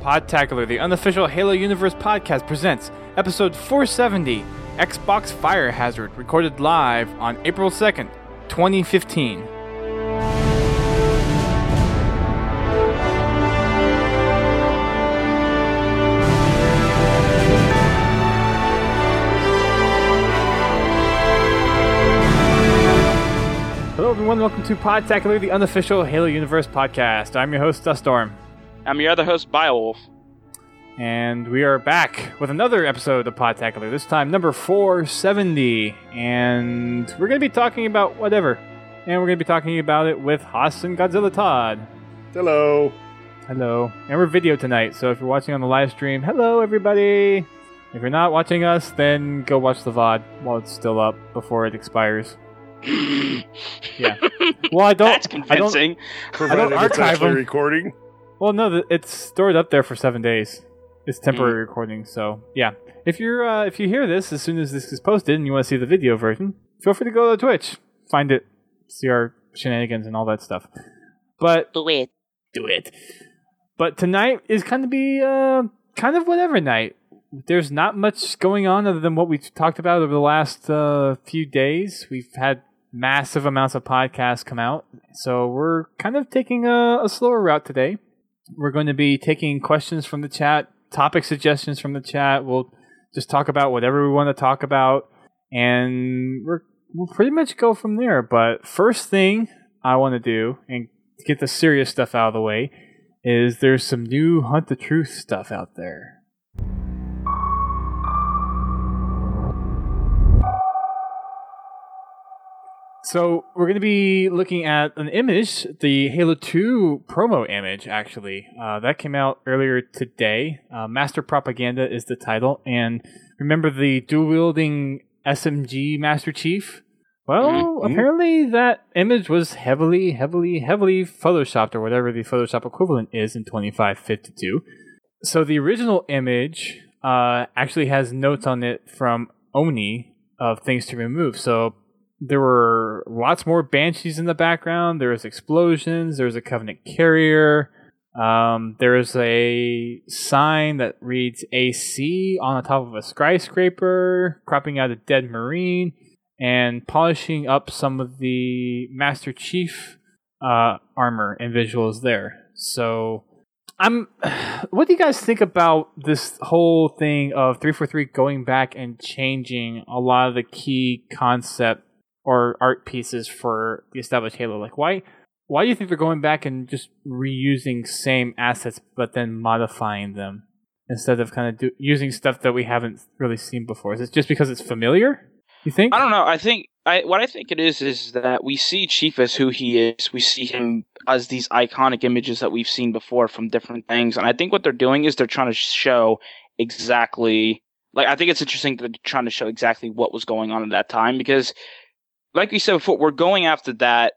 Podtacular, the unofficial Halo Universe podcast, presents episode 470, Xbox Fire Hazard, recorded live on April 2nd, 2015. Hello everyone, welcome to Podtacular, the unofficial Halo Universe podcast. I'm your host, Duststorm. I'm your other host, Biowolf. And we are back with another episode of Podtacular, this time number 470. And we're going to be talking about whatever. And we're going to be talking about it with Haas and Godzilla Todd. Hello. Hello. And we're video tonight, so if you're watching on the live stream, hello everybody. If you're not watching us, then go watch the VOD while it's still up before it expires. Yeah. Well, I don't. That's convincing. I don't archive them. Recording. Well, no, it's stored up there for 7 days. It's temporary recording, so yeah. If you hear this as soon as this is posted and you want to see the video version, feel free to go to Twitch, find it, see our shenanigans and all that stuff. But Do it. But tonight is kind of whatever night. There's not much going on other than what we've talked about over the last few days. We've had massive amounts of podcasts come out, so we're kind of taking a slower route today. We're going to be taking questions from the chat, topic suggestions from the chat. We'll just talk about whatever we want to talk about, and we'll pretty much go from there. But first thing I want to do, and to get the serious stuff out of the way, is there's some new Hunt the Truth stuff out there. So we're going to be looking at an image, the Halo 2 promo image, actually. That came out earlier today. Master Propaganda is the title. And remember the dual-wielding SMG Master Chief? Well, apparently that image was heavily photoshopped, or whatever the Photoshop equivalent is in 2552. So the original image actually has notes on it from Oni of things to remove. So there were lots more Banshees in the background. There was explosions. There was a Covenant carrier. There is a sign that reads AC on the top of a skyscraper, cropping out a dead Marine, and polishing up some of the Master Chief armor and visuals there. So, what do you guys think about this whole thing of 343 going back and changing a lot of the key concept or art pieces for the established Halo? Like, why do you think they're going back and just reusing same assets but then modifying them instead of kind of using stuff that we haven't really seen before? Is it just because it's familiar, you think? I don't know. What I think it is that we see Chief as who he is. We see him as these iconic images that we've seen before from different things. And I think what they're doing is they're trying to show exactly, like, I think it's interesting that they're trying to show exactly what was going on at that time, because like we said before, we're going after that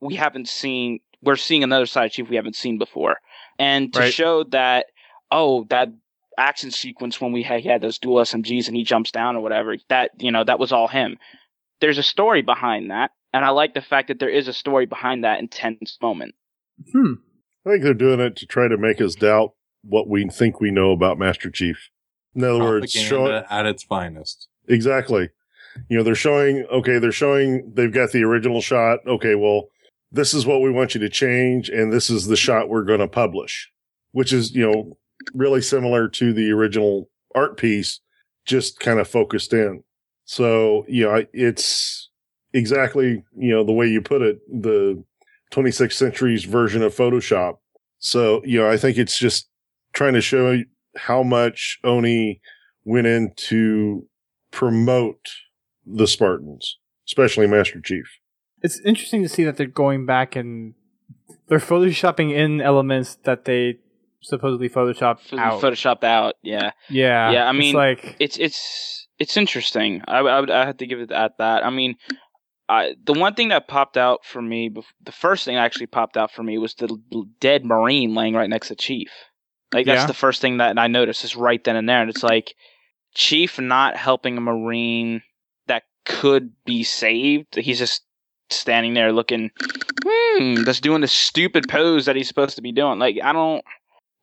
we're seeing another side of Chief we haven't seen before. And to show that, that action sequence when he had those dual SMGs and he jumps down or whatever, that was all him. There's a story behind that, and I like the fact that there is a story behind that intense moment. I think they're doing it to try to make us doubt what we think we know about Master Chief. In other words, show it at its finest. Exactly. They're showing, they've got the original shot. Okay, well, this is what we want you to change, and this is the shot we're going to publish, which is, really similar to the original art piece, just kind of focused in. So, it's exactly, the way you put it, the 26th century's version of Photoshop. So, I think it's just trying to show how much Oni went into promote the Spartans, especially Master Chief. It's interesting to see that they're going back and they're photoshopping in elements that they supposedly photoshopped out. Yeah. Yeah. I mean, it's it's interesting. I have to give it at that. I mean, the one thing that popped out for me, the first thing that actually popped out for me was the dead Marine laying right next to Chief. Like, that's the first thing that I noticed, is right then and there, and it's like Chief not helping a Marine that could be saved. He's just standing there looking, just doing the stupid pose that he's supposed to be doing. Like, I don't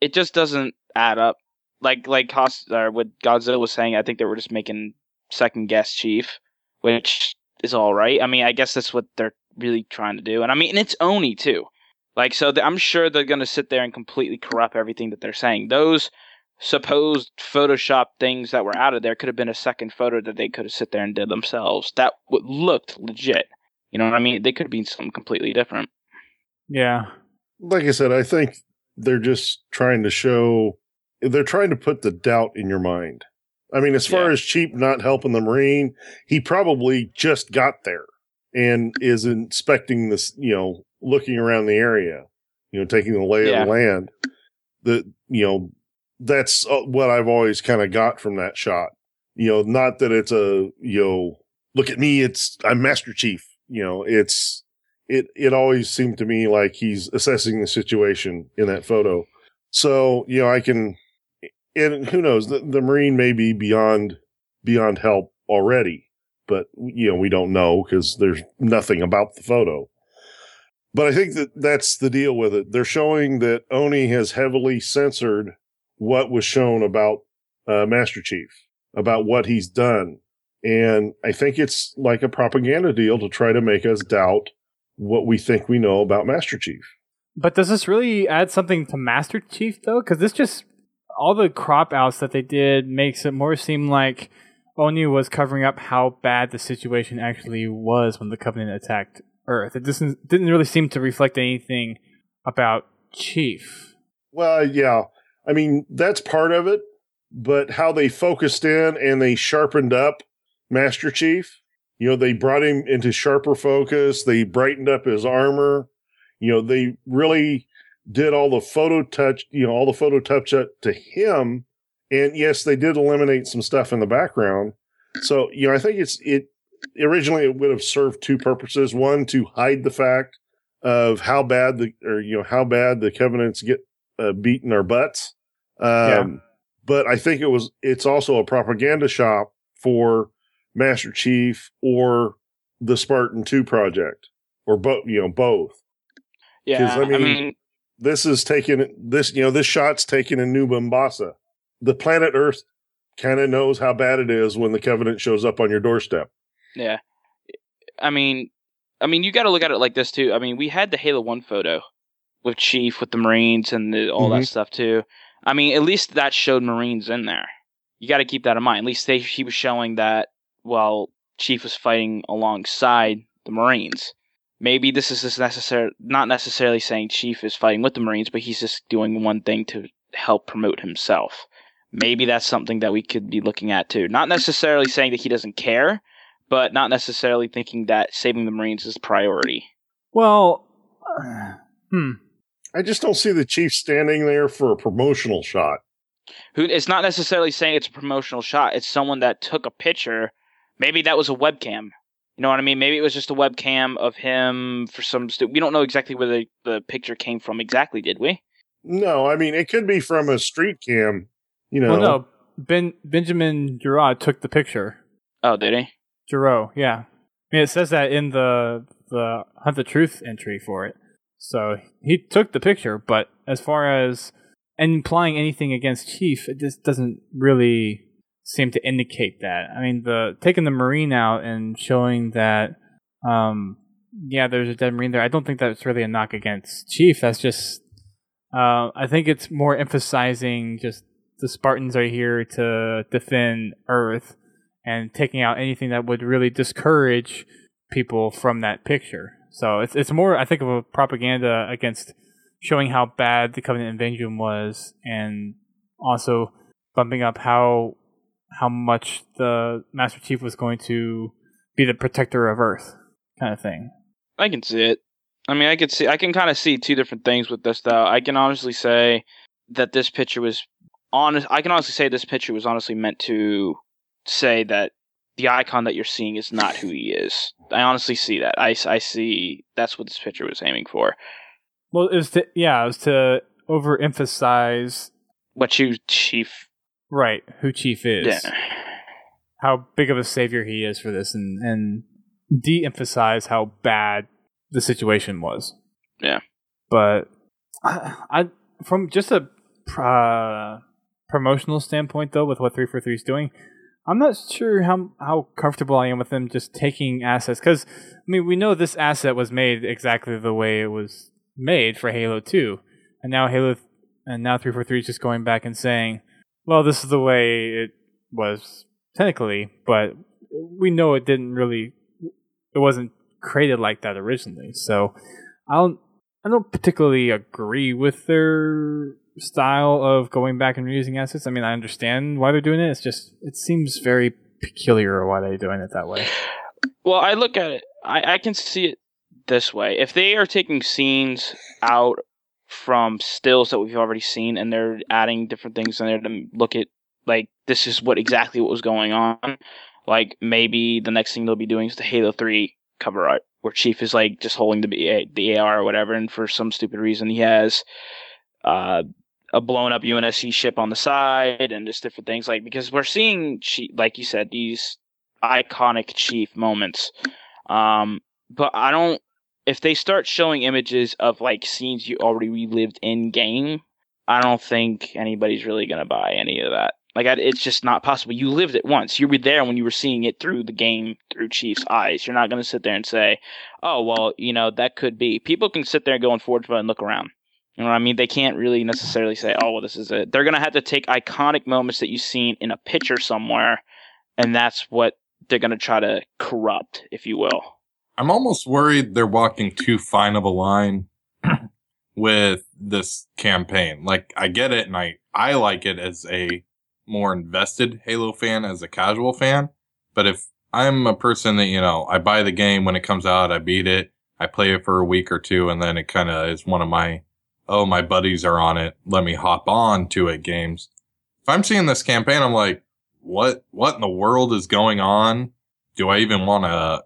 it just doesn't add up. Like what Godzilla was saying, I think they were just making second guess Chief, which is all right. I mean, I guess that's what they're really trying to do. And I mean, and it's Oni too. Like, so I'm sure they're going to sit there and completely corrupt everything that they're saying. Those supposed Photoshop things that were out of there could have been a second photo that they could have sit there and did themselves. That looked legit. You know what I mean? They could have been something completely different. Yeah. Like I said, I think they're just trying to they're trying to put the doubt in your mind. I mean, as far as Chief not helping the Marine, he probably just got there and is inspecting this, looking around the area, taking the lay of the land. That's what I've always kind of got from that shot. Not that it's look at me, I'm Master Chief. It always seemed to me like he's assessing the situation in that photo. So, and who knows, the Marine may be beyond help already, but, we don't know because there's nothing about the photo. But I think that's the deal with it. They're showing that Oni has heavily censored what was shown about Master Chief, about what he's done. And I think it's like a propaganda deal to try to make us doubt what we think we know about Master Chief. But does this really add something to Master Chief, though? Because this just, all the crop outs that they did makes it more seem like Oni was covering up how bad the situation actually was when the Covenant attacked Earth. It didn't really seem to reflect anything about Chief. Well, yeah. I mean, that's part of it, but how they focused in and they sharpened up Master Chief, they brought him into sharper focus. They brightened up his armor. They really did all the photo touch up to him. And yes, they did eliminate some stuff in the background. So, I think originally it would have served two purposes. One, to hide the fact of how bad the Covenants get beaten our butts. But I think it's also a propaganda shop for Master Chief or the Spartan 2 project, or both. Yeah, I mean, this shot's taken in New Mombasa. The planet Earth kind of knows how bad it is when the Covenant shows up on your doorstep. Yeah, I mean, you got to look at it like this too. I mean, we had the Halo 1 photo with Chief, with the Marines, and all that stuff too. I mean, at least that showed Marines in there. You got to keep that in mind. At least he was showing that while Chief was fighting alongside the Marines. Maybe this is just not necessarily saying Chief is fighting with the Marines, but he's just doing one thing to help promote himself. Maybe that's something that we could be looking at too. Not necessarily saying that he doesn't care, but not necessarily thinking that saving the Marines is priority. Well, I just don't see the Chief standing there for a promotional shot. It's not necessarily saying it's a promotional shot. It's someone that took a picture. Maybe that was a webcam. You know what I mean? Maybe it was just a webcam of him for some... we don't know exactly where the picture came from exactly, did we? No, I mean, it could be from a street cam, Well, no. Benjamin Giraud took the picture. Oh, did he? Giraud, yeah. I mean, it says that in the Hunt the Truth entry for it. So he took the picture, but as far as implying anything against Chief, it just doesn't really seem to indicate that. I mean, taking the Marine out and showing that, there's a dead Marine there, I don't think that's really a knock against Chief. That's just, I think it's more emphasizing just the Spartans are here to defend Earth and taking out anything that would really discourage people from that picture. So it's more, I think, of a propaganda against showing how bad the Covenant invasion was, and also bumping up how much the Master Chief was going to be the protector of Earth, kind of thing. I can see it. I mean, I can kind of see two different things with this, though. I can honestly say that this picture was honestly meant to say that the icon that you're seeing is not who he is. I honestly see that. I see that's what this picture was aiming for. Well, it was to overemphasize what Chief... Right, who Chief is. Yeah. How big of a savior he is for this, and de-emphasize how bad the situation was. Yeah. But I from just a promotional standpoint, though, with what 343 is doing, I'm not sure how comfortable I am with them just taking assets. Because, I mean, we know this asset was made exactly the way it was made for Halo 2. And now 343 is just going back and saying, well, this is the way it was technically, but we know it wasn't created like that originally. So I don't particularly agree with their style of going back and reusing assets. I mean, I understand why they're doing it. It's just, it seems very peculiar why they're doing it that way. Well, I look at it, I can see it this way. If they are taking scenes out from stills that we've already seen and they're adding different things in there to look at, like, this is exactly what was going on, like, maybe the next thing they'll be doing is the Halo 3 cover art, where Chief is, like, just holding the AR or whatever, and for some stupid reason he has a blown up UNSC ship on the side and just different things, like, because we're seeing, like you said, these iconic Chief moments. But if they start showing images of, like, scenes you already relived in game, I don't think anybody's really going to buy any of that. Like, it's just not possible. You lived it once. You were there when you were seeing it through the game, through Chief's eyes. You're not going to sit there and say, oh, well, that could be. People can sit there and go on Forge Mode and look around. You know what I mean? They can't really necessarily say, oh, well, this is it. They're going to have to take iconic moments that you've seen in a picture somewhere, and that's what they're going to try to corrupt, if you will. I'm almost worried they're walking too fine of a line with this campaign. Like, I get it, and I like it as a more invested Halo fan, as a casual fan. But if I'm a person that, I buy the game when it comes out, I beat it, I play it for a week or two, and then it kind of is one of my buddies are on it, let me hop on to it games. If I'm seeing this campaign, I'm like, what in the world is going on? Do I even want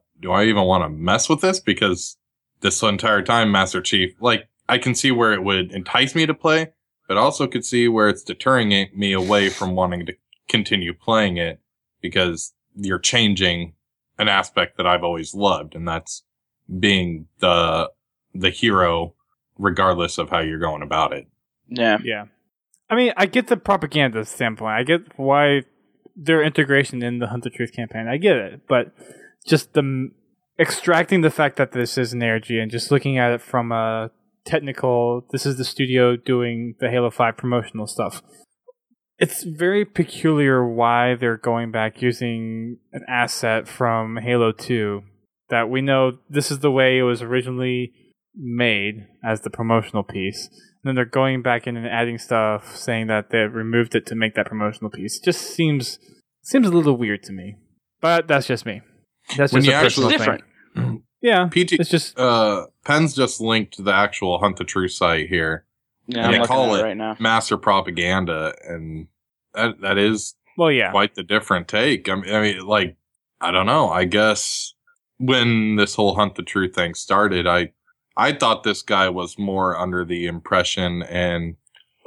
to mess with this? Because this entire time, Master Chief, like, I can see where it would entice me to play, but also could see where it's deterring me away from wanting to continue playing it, because you're changing an aspect that I've always loved, and that's being the hero, regardless of how you're going about it. Yeah. Yeah. I mean, I get the propaganda standpoint. I get why their integration in the Hunt the Truth campaign. I get it, but just extracting the fact that this is an ARG and just looking at it from a technical, this is the studio doing the Halo 5 promotional stuff. It's very peculiar why they're going back using an asset from Halo 2 that we know this is the way it was originally made as the promotional piece. And then they're going back in and adding stuff saying that they removed it to make that promotional piece. It just seems a little weird to me. But that's just me. That's when just you a personal actually thing. Yeah. It's just Penn's just linked to the actual Hunt the Truth site here. Yeah, and I'm they call looking at it right now. Master Propaganda, and that is yeah, quite the different take. I mean, like, I don't know. I guess when this whole Hunt the Truth thing started, I thought this guy was more under the impression, and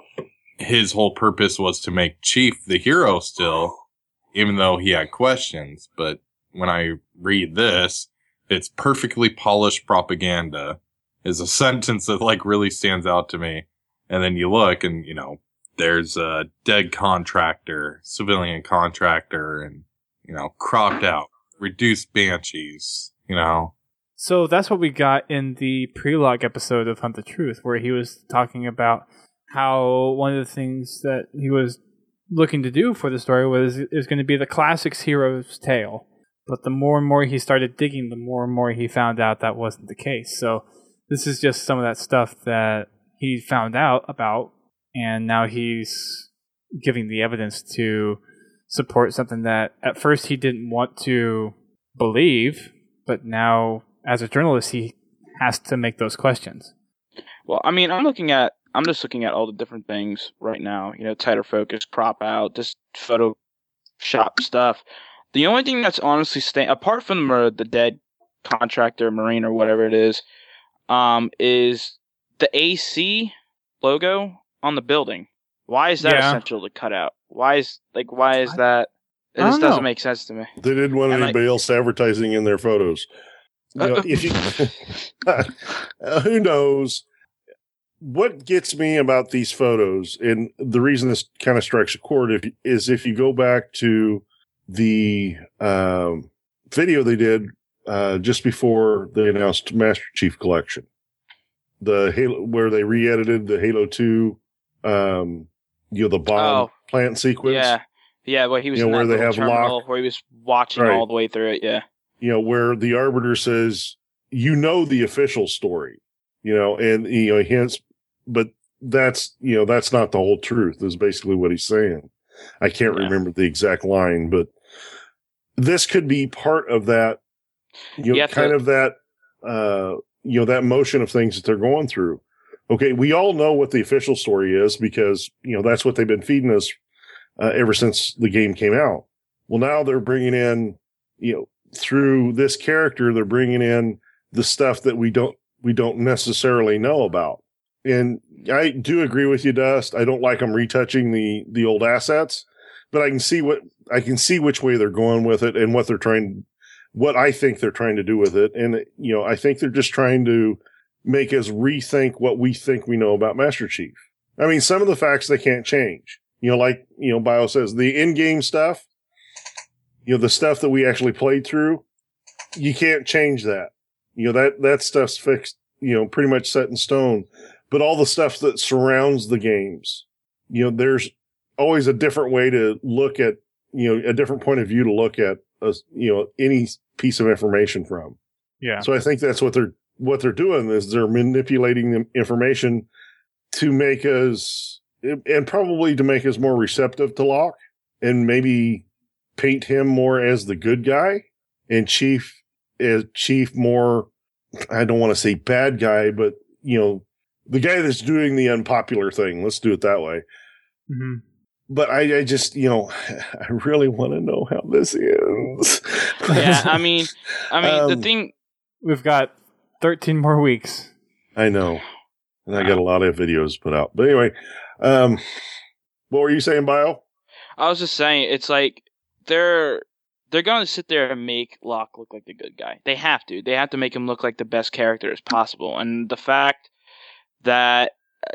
his whole purpose was to make Chief the hero still, even though he had questions. But when I read this, it's perfectly polished propaganda is a sentence that, like, really stands out to me. And then you look and, there's a dead contractor, civilian contractor, and, cropped out, reduced banshees, So that's what we got in the prologue episode of Hunt the Truth, where he was talking about how one of the things that he was looking to do for the story was going to be the classics hero's tale. But the more and more he started digging, the more and more he found out that wasn't the case. So this is just some of that stuff that he found out about, and now he's giving the evidence to support something that at first he didn't want to believe, but now as a journalist he has to make those questions. Well, I mean, I'm just looking at all the different things right now. Tighter focus, crop out, just Photoshop stuff. The only thing that's honestly apart from the dead contractor, Marine, or whatever it is the AC logo on the building. Why is that essential to cut out? Why is that? It just doesn't make sense to me. They didn't want anybody else advertising in their photos. If you, who knows? what gets me about these photos, and the reason this kind of strikes a chord, is if you go back to the video they did just before they announced Master Chief Collection, the Halo, where they re-edited the Halo 2, the bomb plant sequence. Yeah. Well, he was in that where they have terminal Locke, where he was watching all the way through it. Yeah. Where the Arbiter says, the official story, and hints, but that's not the whole truth. Is basically what he's saying. I can't remember the exact line, but this could be part of that. That motion of things that they're going through. Okay, we all know what the official story is because that's what they've been feeding us ever since the game came out. Well, now they're bringing in, through this character, they're bringing in the stuff that we don't necessarily know about. And I do agree with you, Dust. I don't like them retouching the old assets, but I can see which way they're going with it and what I think they're trying to do with it. And, I think they're just trying to make us rethink what we think we know about Master Chief. I mean, some of the facts they can't change. Bio says, the in-game stuff, the stuff that we actually played through, you can't change that. That stuff's fixed, pretty much set in stone. But all the stuff that surrounds the games, there's always a different way to look at, a different point of view to look at, any piece of information from. Yeah. So I think that's what they're doing is they're manipulating the information to make us, and probably to make us more receptive to Locke and maybe paint him more as the good guy and Chief more, I don't want to say bad guy, but the guy that's doing the unpopular thing. Let's do it that way. Mm-hmm. But I just, I really want to know how this ends. Yeah, I mean, the thing, we've got 13 more weeks. I know, and I got a lot of videos put out. But anyway, what were you saying, Bio? I was just saying, it's like they're going to sit there and make Locke look like the good guy. They have to. They have to make him look like the best character as possible. And the fact that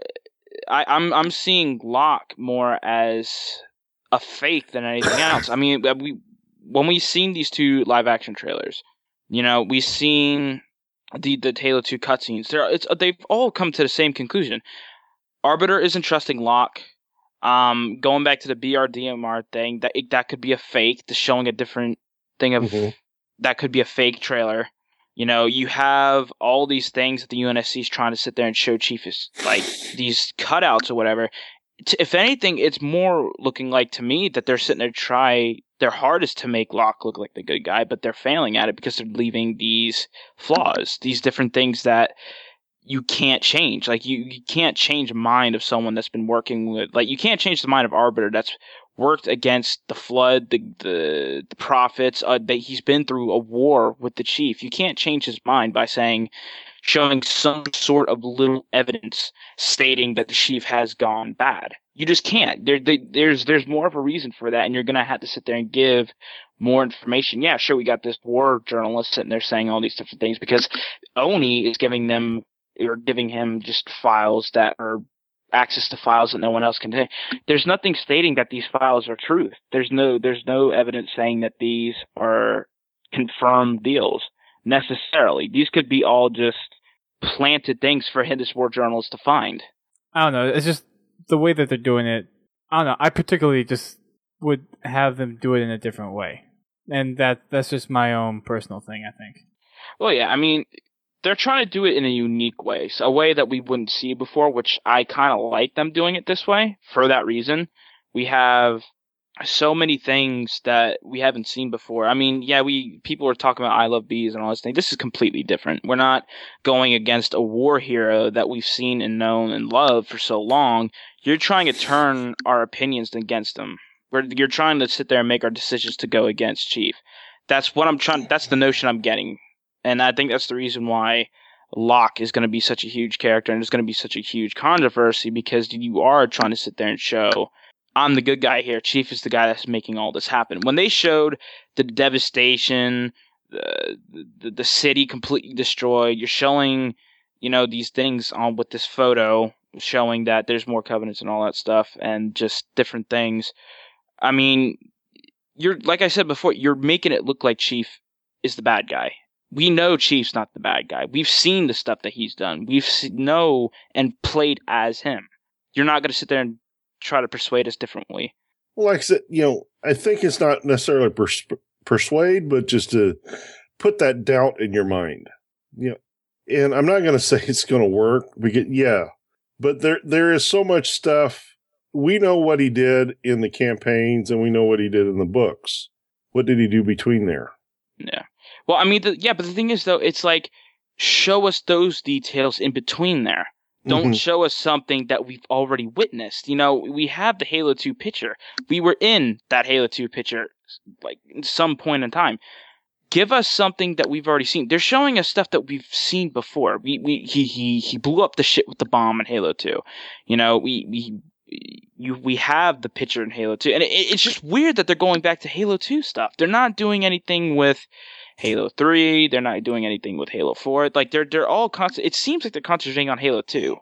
I'm seeing Locke more as a fake than anything else. I mean, when we've seen these two live action trailers, we've seen the Halo 2 cutscenes. They've all come to the same conclusion. Arbiter isn't trusting Locke. Going back to the BRDMR thing, that could be a fake. Just showing a different thing of that could be a fake trailer. You have all these things that the UNSC is trying to sit there and show Chief as like these cutouts or whatever. If anything, it's more looking like to me that they're sitting there try their hardest to make Locke look like the good guy, but they're failing at it because they're leaving these flaws, these different things that you can't change. Like you can't change the mind of someone that's been working with, like you can't change the mind of Arbiter that's worked against the Flood, the Prophets, that he's been through a war with the Chief. You can't change his mind by showing some sort of little evidence stating that the Chief has gone bad. You just can't. There's more of a reason for that, and you're gonna have to sit there and give more information. Yeah, sure, we got this war journalist sitting there saying all these different things because Oni is giving him just files that are access to files that no one else can take. There's nothing stating that these files are truth. There's no evidence saying that these are confirmed deals necessarily. These could be all just planted things for this war journalist to find. I don't know. It's just the way that they're doing it. I don't know. I particularly just would have them do it in a different way. And that's just my own personal thing, I think. Well, yeah, I mean, they're trying to do it in a unique way, so a way that we wouldn't see before, which I kind of like them doing it this way for that reason. We have so many things that we haven't seen before. I mean, yeah, people were talking about I Love Bees and all this thing. This is completely different. We're not going against a war hero that we've seen and known and loved for so long. You're trying to turn our opinions against them. You're trying to sit there and make our decisions to go against Chief. That's the notion I'm getting. And I think that's the reason why Locke is going to be such a huge character and there's going to be such a huge controversy, because you are trying to sit there and show, I'm the good guy here. Chief is the guy that's making all this happen. When they showed the devastation, the city completely destroyed, you're showing these things on with this photo showing that there's more covenants and all that stuff and just different things. I mean, you're like I said before, you're making it look like Chief is the bad guy. We know Chief's not the bad guy. We've seen the stuff that he's done. We've know and played as him. You're not going to sit there and try to persuade us differently. Well, like I said, I think it's not necessarily persuade, but just to put that doubt in your mind. And I'm not going to say it's going to work. But there is so much stuff. We know what he did in the campaigns, and we know what he did in the books. What did he do between there? Yeah. Well, I mean, but the thing is, though, it's like, show us those details in between there. Don't show us something that we've already witnessed. We have the Halo 2 picture. We were in that Halo 2 picture, like, at some point in time. Give us something that we've already seen. They're showing us stuff that we've seen before. He blew up the shit with the bomb in Halo 2. We have the picture in Halo 2. And it's just weird that they're going back to Halo 2 stuff. They're not doing anything with Halo 3. They're not doing anything with Halo 4. Like, they're all it seems like they're concentrating on Halo 2.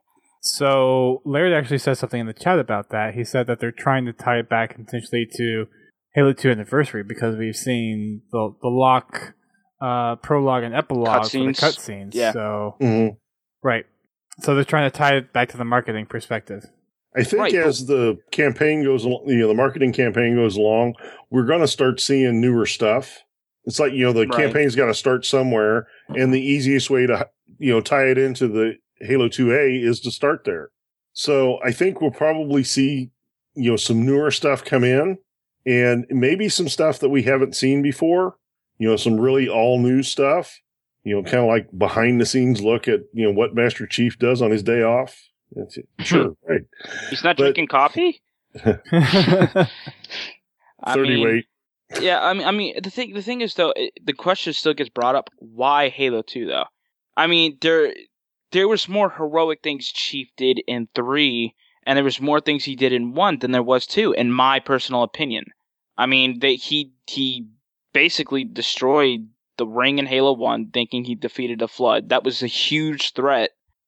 So Laird actually said something in the chat about that. He said that they're trying to tie it back potentially to Halo 2 Anniversary because we've seen the lock prologue and epilogue for the cutscenes. Yeah. So, right. So they're trying to tie it back to the marketing perspective. I think as the campaign goes along, the marketing campaign goes along, we're going to start seeing newer stuff. It's like, the campaign's got to start somewhere, and the easiest way to, tie it into the Halo 2A is to start there. So I think we'll probably see, some newer stuff come in, and maybe some stuff that we haven't seen before, some really all new stuff, kind of like behind the scenes look at, what Master Chief does on his day off. That's it. Sure, right. He's not drinking coffee? 30 weight. Yeah, I mean, the thing is, though, the question still gets brought up, why Halo 2, though? I mean, there was more heroic things Chief did in 3, and there was more things he did in 1 than there was 2, in my personal opinion. I mean, he basically destroyed the ring in Halo 1, thinking he defeated a flood. That was a huge threat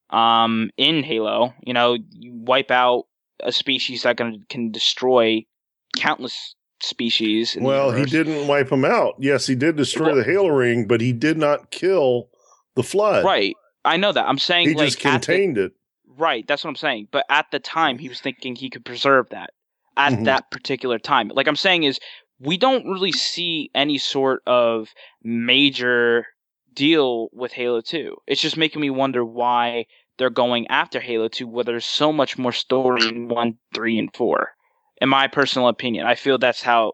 in Halo. You wipe out a species that can destroy countless species. Well, he didn't wipe them out. Yes, he did destroy the Halo ring, but he did not kill the flood. Right. I know that. I'm saying he just contained it. Right. That's what I'm saying. But at the time, he was thinking he could preserve that at that particular time. Like I'm saying is, we don't really see any sort of major deal with Halo 2. It's just making me wonder why they're going after Halo 2, where there's so much more story in 1, 3, and 4. In my personal opinion, I feel that's how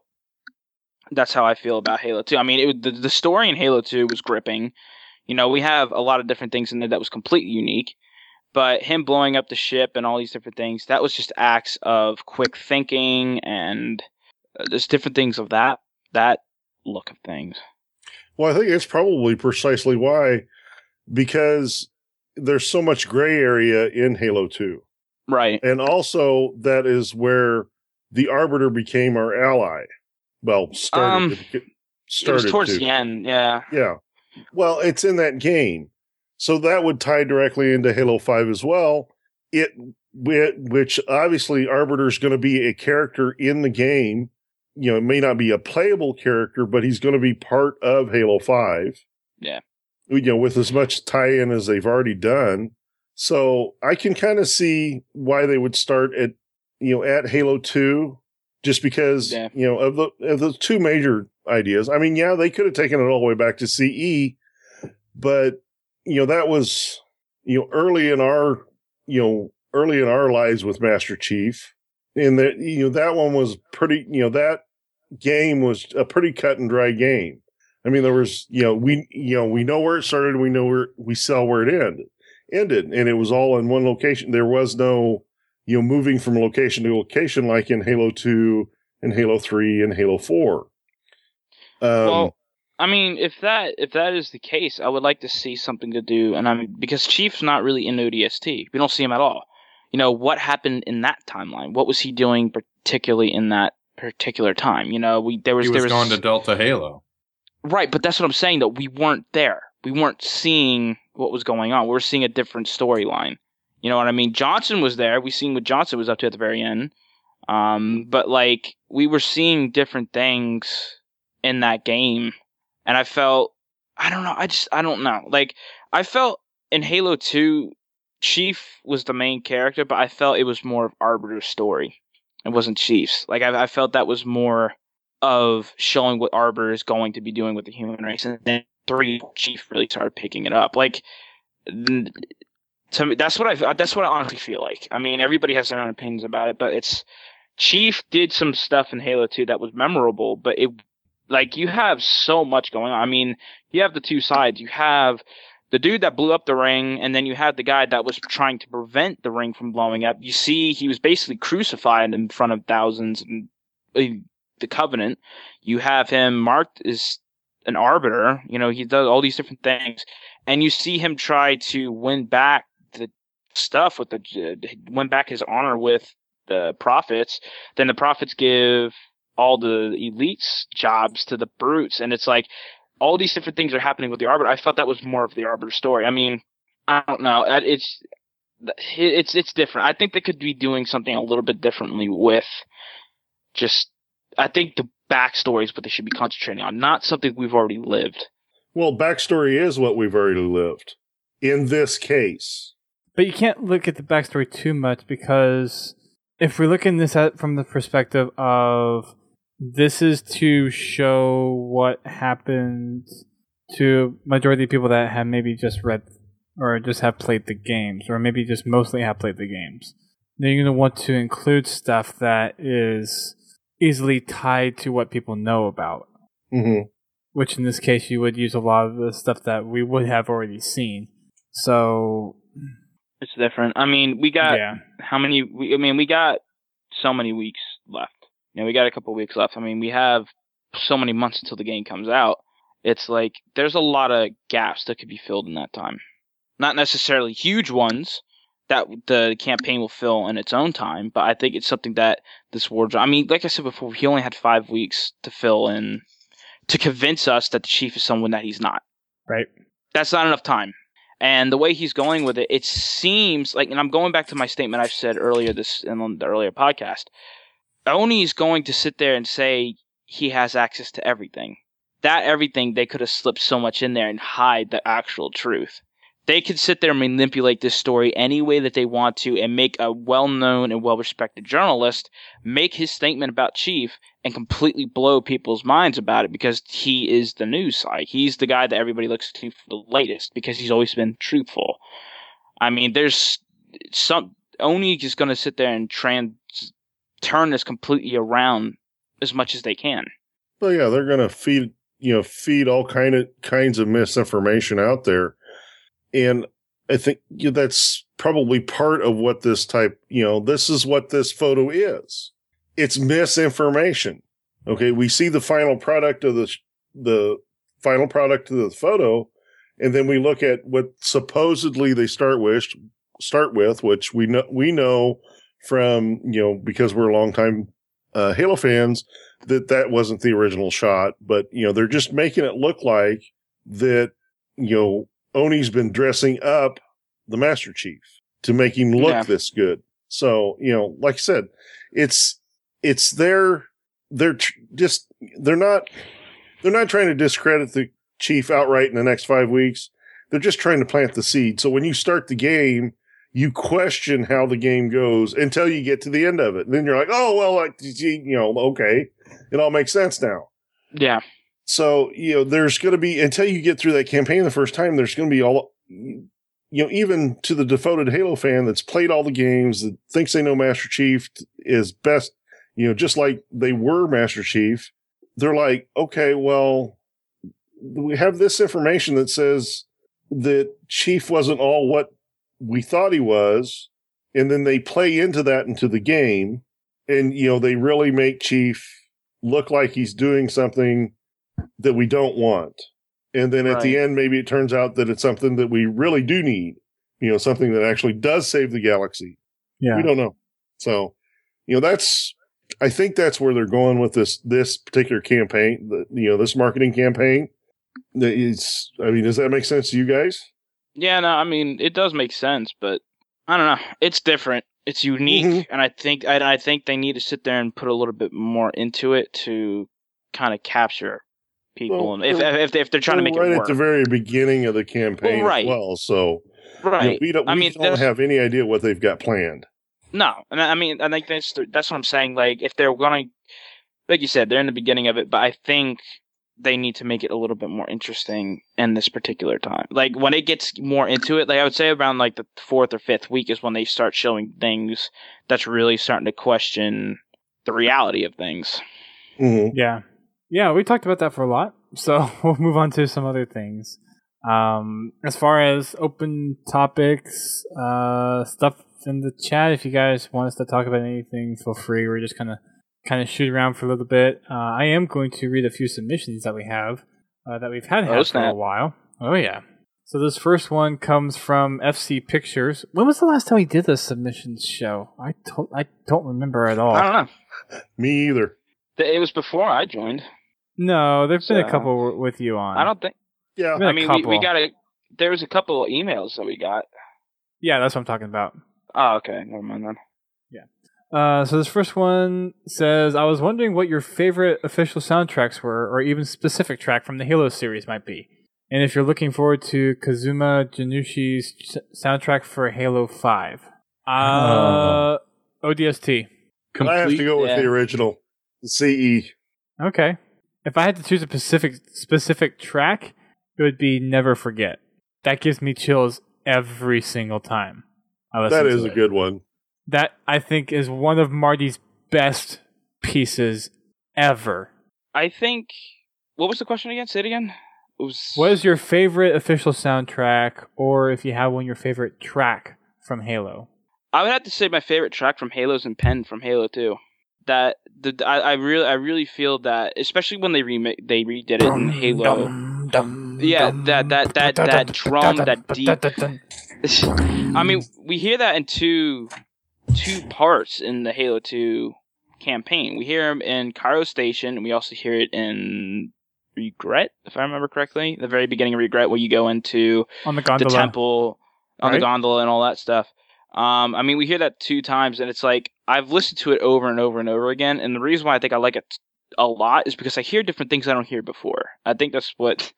I feel about Halo 2. I mean, the story in Halo 2 was gripping. We have a lot of different things in there that was completely unique. But him blowing up the ship and all these different things, that was just acts of quick thinking, and there's different things of that look of things. Well, I think it's probably precisely why, because there's so much gray area in Halo 2. Right. And also, that is where the Arbiter became our ally. Well, started it was towards the end, yeah. Yeah. Well, it's in that game. So that would tie directly into Halo 5 as well. Which obviously Arbiter is going to be a character in the game. It may not be a playable character, but he's going to be part of Halo 5. Yeah. With as much tie-in as they've already done. So I can kind of see why they would start at Halo 2, just because, of the two major ideas. I mean, yeah, they could have taken it all the way back to CE, but, that was, early in our lives with Master Chief. And that, that one was pretty, that game was a pretty cut and dry game. I mean, there was, we know where it started. We know we saw where it ended, and it was all in one location. There was no, moving from location to location like in Halo 2 and Halo 3 and Halo 4. Well, I mean, if that is the case, I would like to see something to do, and because Chief's not really in ODST. We don't see him at all. What happened in that timeline? What was he doing particularly in that particular time? He was going to Delta Halo. Right, but that's what I'm saying, though. We weren't there. We weren't seeing what was going on. We're seeing a different storyline. You know what I mean? Johnson was there. We seen what Johnson was up to at the very end. But like we were seeing different things in that game, and I felt I don't know. Like I felt in Halo 2, Chief was the main character, but I felt it was more of Arbiter's story. It wasn't Chief's. Like I felt that was more of showing what Arbiter is going to be doing with the human race, and then 3 Chief really started picking it up. Like to me, that's what I honestly feel like. I mean, everybody has their own opinions about it, but it's Chief did some stuff in Halo 2 that was memorable, but it like you have so much going on. I mean, you have the two sides. You have the dude that blew up the ring, and then you had the guy that was trying to prevent the ring from blowing up. You see, he was basically crucified in front of thousands and the Covenant. You have him marked as an arbiter. You know, he does all these different things, and you see him try to win back the stuff with win back his honor with the prophets. Then the prophets give all the elites jobs to the brutes, and it's like all these different things are happening with the Arbiter. I felt that was more of the Arbiter story. I mean, I don't know. It's different. I think they could be doing something a little bit differently with just. I think the backstory is what they should be concentrating on, not something we've already lived. Well, backstory is what we've already lived in this case. But you can't look at the backstory too much, because if we're looking this at from the perspective of this is to show what happened to majority of people that have maybe just read or just have played the games, or maybe just mostly have played the games, then you're going to want to include stuff that is easily tied to what people know about. Mm-hmm. Which in this case, you would use a lot of the stuff that we would have already seen. So it's different. I mean, we got how many? We got so many weeks left. You know, we got a couple weeks left. I mean, we have so many months until the game comes out. It's like there's a lot of gaps that could be filled in that time. Not necessarily huge ones that the campaign will fill in its own time, but I think it's something that this war. I mean, like I said before, he only had 5 weeks to fill in to convince us that the Chief is someone that he's not. Right. That's not enough time. And the way he's going with it, it seems like, and I'm going back to my statement I've said earlier in the earlier podcast, Oni's going to sit there and say he has access to everything. That everything, they could have slipped so much in there and hide the actual truth. They could sit there and manipulate this story any way that they want to and make a well-known and well-respected journalist make his statement about Chief and completely blow people's minds about it, because he is the news side. He's the guy that everybody looks to for the latest because he's always been truthful. I mean, there's some... Oni is going to sit there and turn this completely around as much as they can. Well, yeah, they're going to feed all kinds of misinformation out there. And I think that's probably part of what this this is what this photo is. It's misinformation. Okay, we see the final product of the final product of the photo, and then we look at what supposedly they start with, which we know from, because we're longtime Halo fans, that wasn't the original shot, but they're just making it look like that, Oni's been dressing up the Master Chief to make him look this good. So, like I said, it's they're not trying to discredit the Chief outright in the next 5 weeks. They're just trying to plant the seed. So when you start the game, you question how the game goes until you get to the end of it. And then you're like, oh, well, okay. It all makes sense now. Yeah. So, there's going to be, until you get through that campaign the first time, there's going to be all, even to the devoted Halo fan that's played all the games, that thinks they know Master Chief is best, just like they were Master Chief, they're like, okay, well, we have this information that says that Chief wasn't all what we thought he was, and then they play into that into the game, and, they really make Chief look like he's doing something that we don't want. And then at the end, maybe it turns out that it's something that we really do need, something that actually does save the galaxy. Yeah. We don't know. So, I think that's where they're going with this particular campaign, this marketing campaign. Does that make sense to you guys? Yeah, no, I mean it does make sense, but I don't know. It's different. It's unique, Mhm. and I think they need to sit there and put a little bit more into it to kind of capture people, Well, and if they're trying to make right it at work. the very beginning of the campaign Right. as well. So Right. we don't I mean, have any idea what they've got planned. no, and I mean, I think that's what I'm saying. Like, if they're gonna, like you said, they're in the beginning of it, but I think they need to make it a little bit more interesting in this particular time. Like when it gets more into it, like I would say around like the 4th or 5th week is when they start showing things that's really starting to question the reality of things. Mhm. Yeah, we talked about that for a lot, so we'll move on to some other things. As far as open topics, stuff in the chat, if you guys want us to talk about anything, feel free. We're just kind of shoot around for a little bit. I am going to read a few submissions that we have that we've had for a snap. while. Oh yeah. So this first one comes from FC Pictures. When was the last time we did a submissions show? I don't remember at all. I don't know. Me either. It was before I joined. No, there've been a So, couple with you on. I don't think. Yeah. Been a I mean, couple. we got a. There was a couple of emails that we got. Yeah, that's what I'm talking about. Oh, okay. Never mind then. So this first one says, I was wondering what your favorite official soundtracks were, or even specific track from the Halo series might be. And if you're looking forward to Kazuma Janushi's soundtrack for Halo 5. ODST. I have to go with Yeah. the original CE. Okay. If I had to choose a specific track, it would be Never Forget. That gives me chills every single time I listen That to is a it. good one. That, I think, is one of Marty's best pieces ever. I think. What was the question again? Say it again. It was. What is your favorite official soundtrack, or if you have one, your favorite track from Halo? I would have to say my favorite track from Halo's and Pen from Halo 2. That I really feel that, especially when they redid it in Halo. Yeah, that drum, that deep. I mean, we hear that in two parts in the Halo 2 campaign. We hear him in Cairo Station, and we also hear it in Regret, if I remember correctly. The very beginning of Regret, where you go into On the gondola. the temple, on the Right? gondola, and all that stuff. I mean, we hear that 2 times, and it's like I've listened to it over and over and over again. And the reason why I think I like it a lot is because I hear different things I don't hear before. I think that's what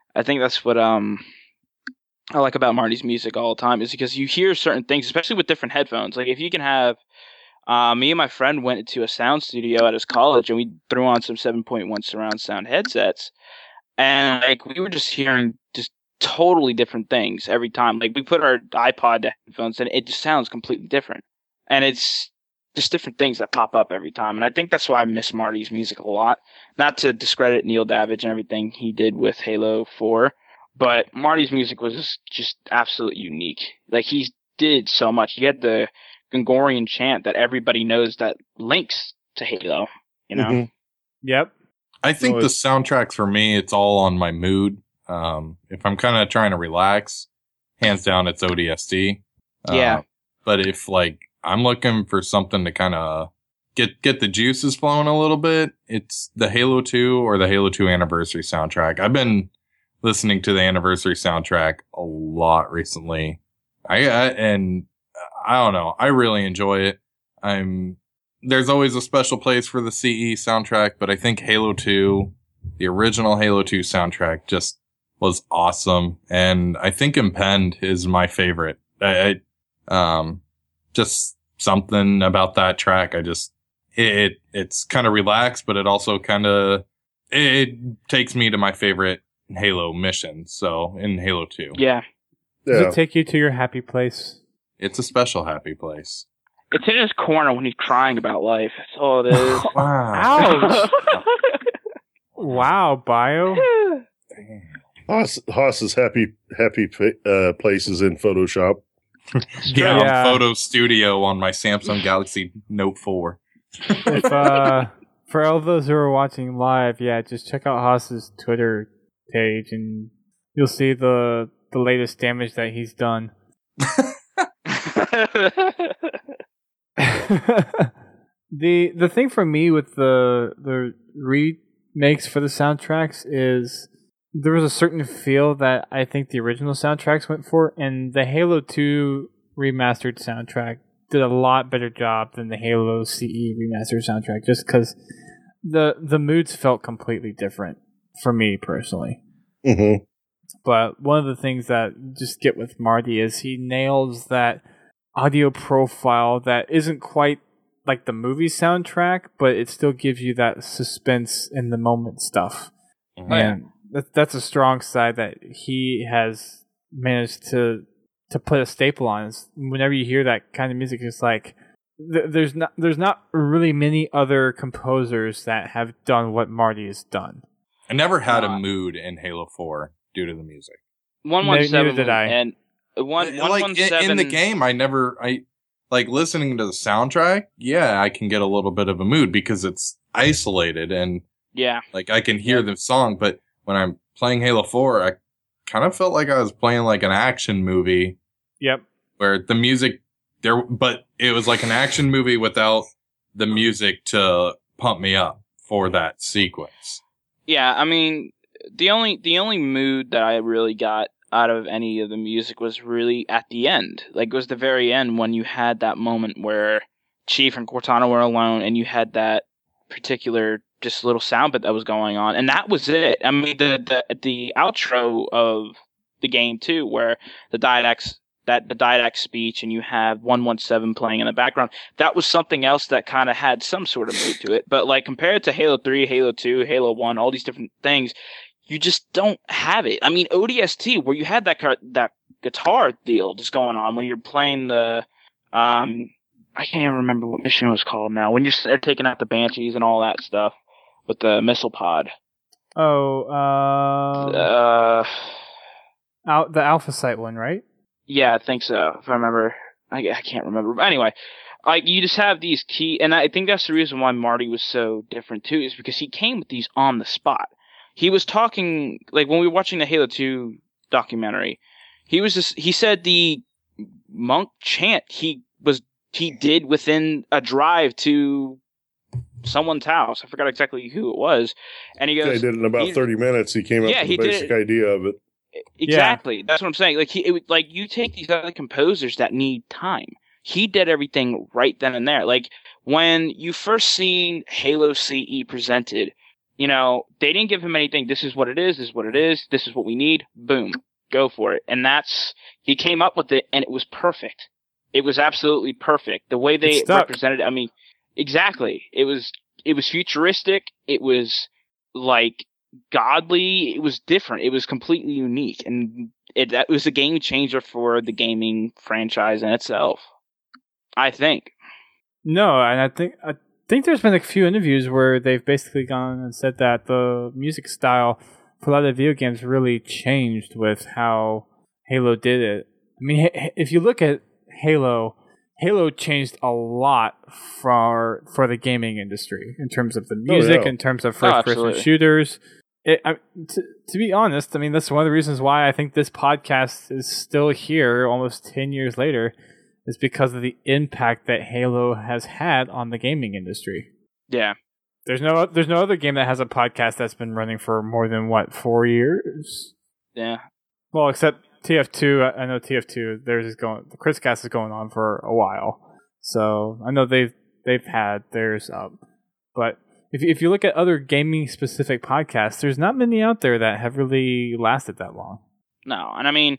I like about Marty's music all the time, is because you hear certain things, especially with different headphones. Like if you can have, me and my friend went to a sound studio at his college, and we threw on some 7.1 surround sound headsets, and like we were just hearing just totally different things every time. Like we put our iPod to headphones, and it just sounds completely different, and it's just different things that pop up every time. And I think that's why I miss Marty's music a lot. Not to discredit Neil Davidge and everything he did with Halo 4, but Marty's music was just absolutely unique. Like he did so much. He had the Gongorian chant that everybody knows that links to Halo. You know. Mhm. Yep. I think No, the soundtracks for me, it's all on my mood. If I'm kind of trying to relax, hands down, it's ODST. Yeah. But if like I'm looking for something to kind of get the juices flowing a little bit, it's the Halo 2 or the Halo 2 anniversary soundtrack. I've been listening to the anniversary soundtrack a lot recently. And I don't know, I really enjoy it. There's always a special place for the CE soundtrack, but I think Halo 2, the original Halo 2 soundtrack, just was awesome. And I think Impend is my favorite. Just something about that track. It's kind of relaxed, but it also it takes me to my favorite Halo mission. So in Halo 2, Yeah. Does Yeah. it take you to your happy place? it's a special happy place. It's in his corner when he's crying about life. That's all it is. Ouch! Wow, Bio. Haas's happy places in Photoshop. Yeah, Yeah. Photo Studio on my Samsung Galaxy Note 4. If for all those who are watching live, yeah, just check out Haas's Twitter page, and you'll see the latest damage that he's done. The thing for me with the remakes for the soundtracks is there was a certain feel that I think the original soundtracks went for, and the Halo 2 remastered soundtrack did a lot better job than the Halo CE remastered soundtrack, just because the moods felt completely different for me personally. Mm-hmm. But one of the things that you just get with Marty is he nails that audio profile that isn't quite like the movie soundtrack, but it still gives you that suspense in the moment stuff. Mm-hmm. And that's a strong side that he has managed to put a staple on. Whenever you hear that kind of music, it's like there's not really many other composers that have done what Marty has done. I never had a mood in Halo 4 due to the music. 117 Neither did I. and Like 117 in the game, I like listening to the soundtrack. Yeah, I can get a little bit of a mood because it's isolated and yeah, like I can hear the song. But when I'm playing Halo 4, I kind of felt like I was playing like an action movie. Yep. Where the music but it was like an action movie without the music to pump me up for that sequence. Yeah, I mean, the only mood that I really got out of any of the music was really at the end. Like, it was the very end when you had that moment where Chief and Cortana were alone and you had that particular just little sound bit that was going on, and that was it. I mean, the outro of the game too, where the Didact speech and you have 117 playing in the background, that was something else that kind of had some sort of mood to it. But like compared to Halo 3, Halo 2, Halo 1, all these different things, you just don't have it. I mean, ODST, where you had that guitar deal just going on when you're playing the I can't even remember what mission it was called now, when you're taking out the Banshees and all that stuff with the missile pod. Oh, the Alpha Site one, right? Yeah, I think so. If I remember, I can't remember. But anyway, like, you just have these key, and I think that's the reason why Marty was so different too, is because he came with these on the spot. He was talking, like, when we were watching the Halo 2 documentary, he said the monk chant he did within a drive to someone's house. I forgot exactly who it was. And he goes, I did it in about 30 minutes. He came up with the basic idea of it. Exactly. Yeah. That's what I'm saying. Like, you take these other composers that need time. He did everything right then and there. Like, when you first seen Halo CE presented, you know, they didn't give him anything. This is what it is. This is what it is. This is what we need. Boom. Go for it. And he came up with it, and it was perfect. It was absolutely perfect. The way they represented it, I mean, exactly. It was futuristic. It was, like, godly. It was different. It was completely unique. And it was a game changer for the gaming franchise in itself, I think. No, and I think there's been a few interviews where they've basically gone and said that the music style for a lot of video games really changed with how Halo did it. I mean, if you look at Halo changed a lot for the gaming industry in terms of the music, in terms of first-person shooters. To be honest, I mean, that's one of the reasons why I think this podcast is still here almost 10 years later, is because of the impact that Halo has had on the gaming industry. Yeah. There's no other game that has a podcast that's been running for more than 4 years? Yeah. Well, except TF2. I know TF2. The Chriscast is going on for a while, so I know they've had theirs up. But if you look at other gaming specific podcasts, there's not many out there that have really lasted that long. No, and I mean,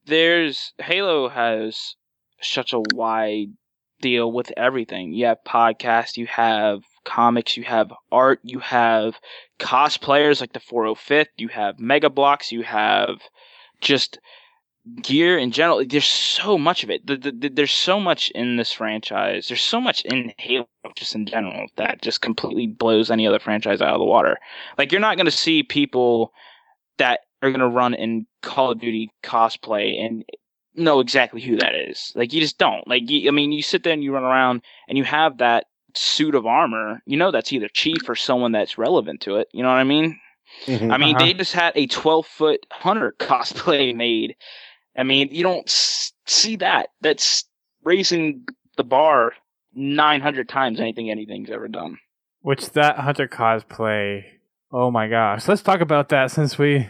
Halo has such a wide deal with everything. You have podcasts, you have comics, you have art, you have cosplayers like the 405th, you have Mega Bloks, you have just gear in general. There's so much of it. There's so much in this franchise. There's so much in Halo just in general that just completely blows any other franchise out of the water. Like, you're not going to see people that are going to run in Call of Duty cosplay and know exactly who that is. Like, you just don't. Like, you sit there and you run around and you have that suit of armor. You know that's either Chief or someone that's relevant to it. You know what I mean? Mm-hmm. I mean, they just had a 12-foot hunter cosplay made. I mean, you don't see that. That's raising the bar 900 times anything's ever done. Which that hunter cosplay, oh my gosh. Let's talk about that since we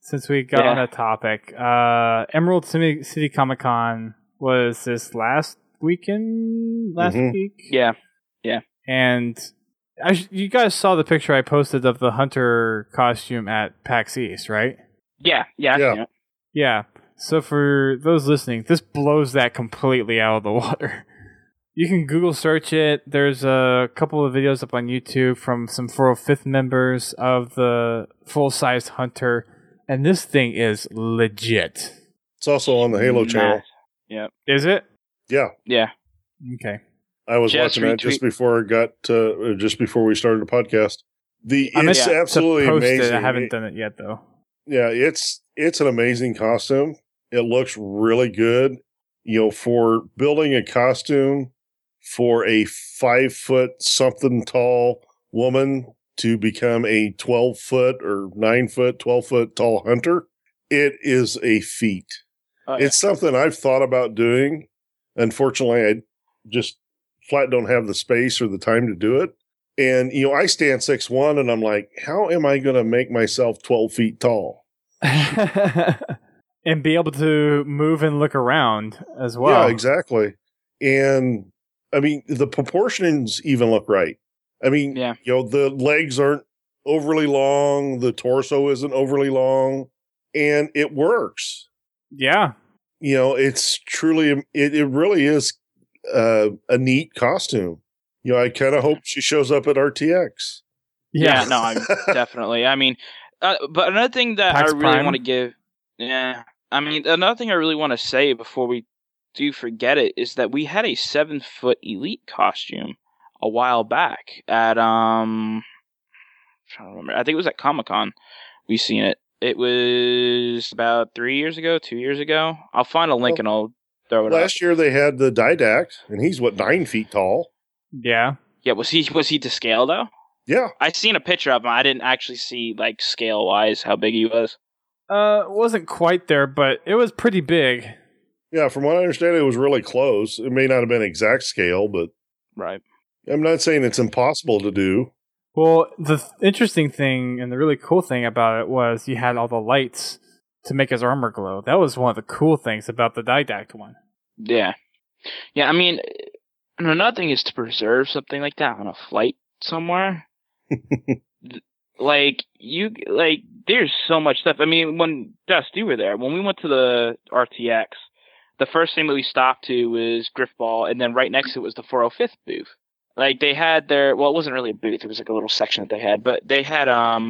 since we got on that topic. Emerald City Comic Con was this last week? Yeah. And you guys saw the picture I posted of the Hunter costume at PAX East, right? Yeah. Yeah. So for those listening, this blows that completely out of the water. You can Google search it. There's a couple of videos up on YouTube from some 405th members of the full-sized Hunter, and this thing is legit. It's also on the Halo channel. Yeah. Is it? Yeah. Okay. I was watching that just before we started the podcast. It's absolutely amazing. I haven't done it yet, though. Yeah, it's an amazing costume. It looks really good. For building a costume for a 5 foot something tall woman to become a 12 foot or 9 foot, 12 foot tall hunter, it is a feat. Oh, yeah. It's something I've thought about doing. Unfortunately, I just flat don't have the space or the time to do it. And, I stand 6'1", and I'm like, how am I going to make myself 12 feet tall? And be able to move and look around as well. Yeah, exactly. And, the proportions even look right. The legs aren't overly long. The torso isn't overly long. And it works. Yeah. It's truly, it really is a neat costume. I kind of hope she shows up at RTX. Yeah, no, I'm definitely. But another thing that PAX I really Prime. want to give, another thing I really want to say before we do forget it is that we had a 7-foot Elite costume a while back at I'm trying to remember. I think it was at Comic-Con. We seen it. It was about 2 years ago. I'll find a link and I'll throw it up. Last year they had the Didact, and he's 9 feet tall. Yeah. Yeah, was he to scale though? Yeah. I seen a picture of him. I didn't actually see scale wise how big he was. It wasn't quite there, but it was pretty big. Yeah, from what I understand, it was really close. It may not have been exact scale, but right. I'm not saying it's impossible to do. Well, the interesting thing and the really cool thing about it was you had all the lights to make his armor glow. That was one of the cool things about the Didact one. Yeah. Yeah, and another thing is to preserve something like that on a flight somewhere. There's so much stuff. When Dust, you were there, when we went to the RTX, the first thing that we stopped to was Griffball, and then right next to it was the 405th booth. They had it wasn't really a booth, it was a little section that they had, but they had,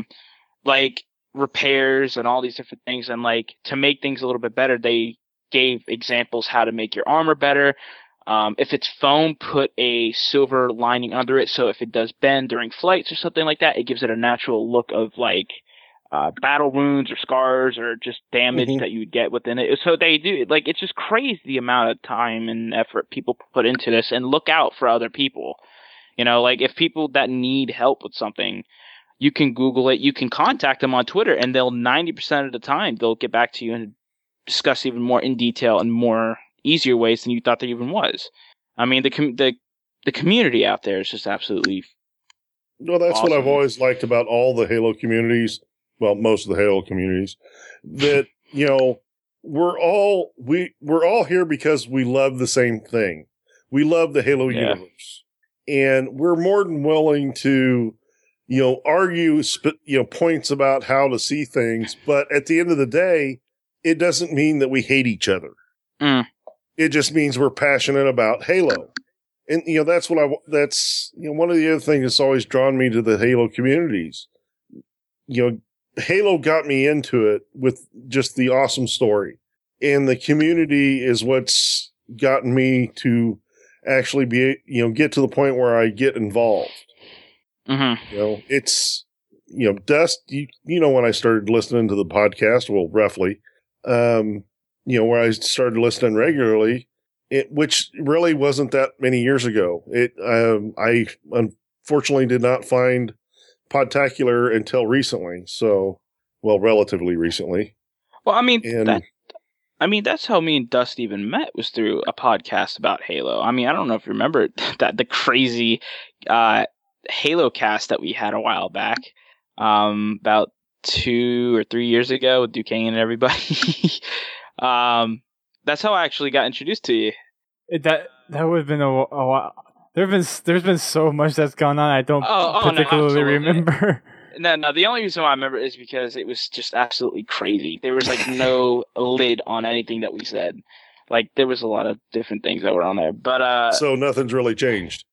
repairs and all these different things, and, to make things a little bit better, they gave examples how to make your armor better. If it's foam, put a silver lining under it, so if it does bend during flights or something like that, it gives it a natural look of, battle wounds or scars or just damage that you would get within it. So they do, it's just crazy the amount of time and effort people put into this, and look out for other people. If people that need help with something, you can Google it, you can contact them on Twitter, and they'll 90% of the time, they'll get back to you and discuss even more in detail and more easier ways than you thought there even was. The community out there is just absolutely that's awesome. What I've always liked about all the Halo communities. Well, most of the Halo communities, that, we're all here because we love the same thing. We love the Halo universe, and we're more than willing to, argue, points about how to see things. But at the end of the day, it doesn't mean that we hate each other. Mm. It just means we're passionate about Halo. And, that's what one of the other things that's always drawn me to the Halo communities. Halo got me into it with just the awesome story, and the community is what's gotten me to actually be, get to the point where I get involved. Mm-hmm. It's, Dust, when I started listening to the podcast, well, roughly, where I started listening regularly, which really wasn't that many years ago. I unfortunately did not find Podtacular until recently. So, relatively recently. Well, that's how me and Dust even met, was through a podcast about Halo. I don't know if you remember that the crazy Halo cast that we had a while back, about 2 or 3 years ago with Duquesne and everybody. That's how I actually got introduced to you. That would have been a while. There's been so much that's gone on. I don't particularly remember. No. The only reason why I remember is because it was just absolutely crazy. There was like no lid on anything that we said. Like there was a lot of different things that were on there, but so nothing's really changed.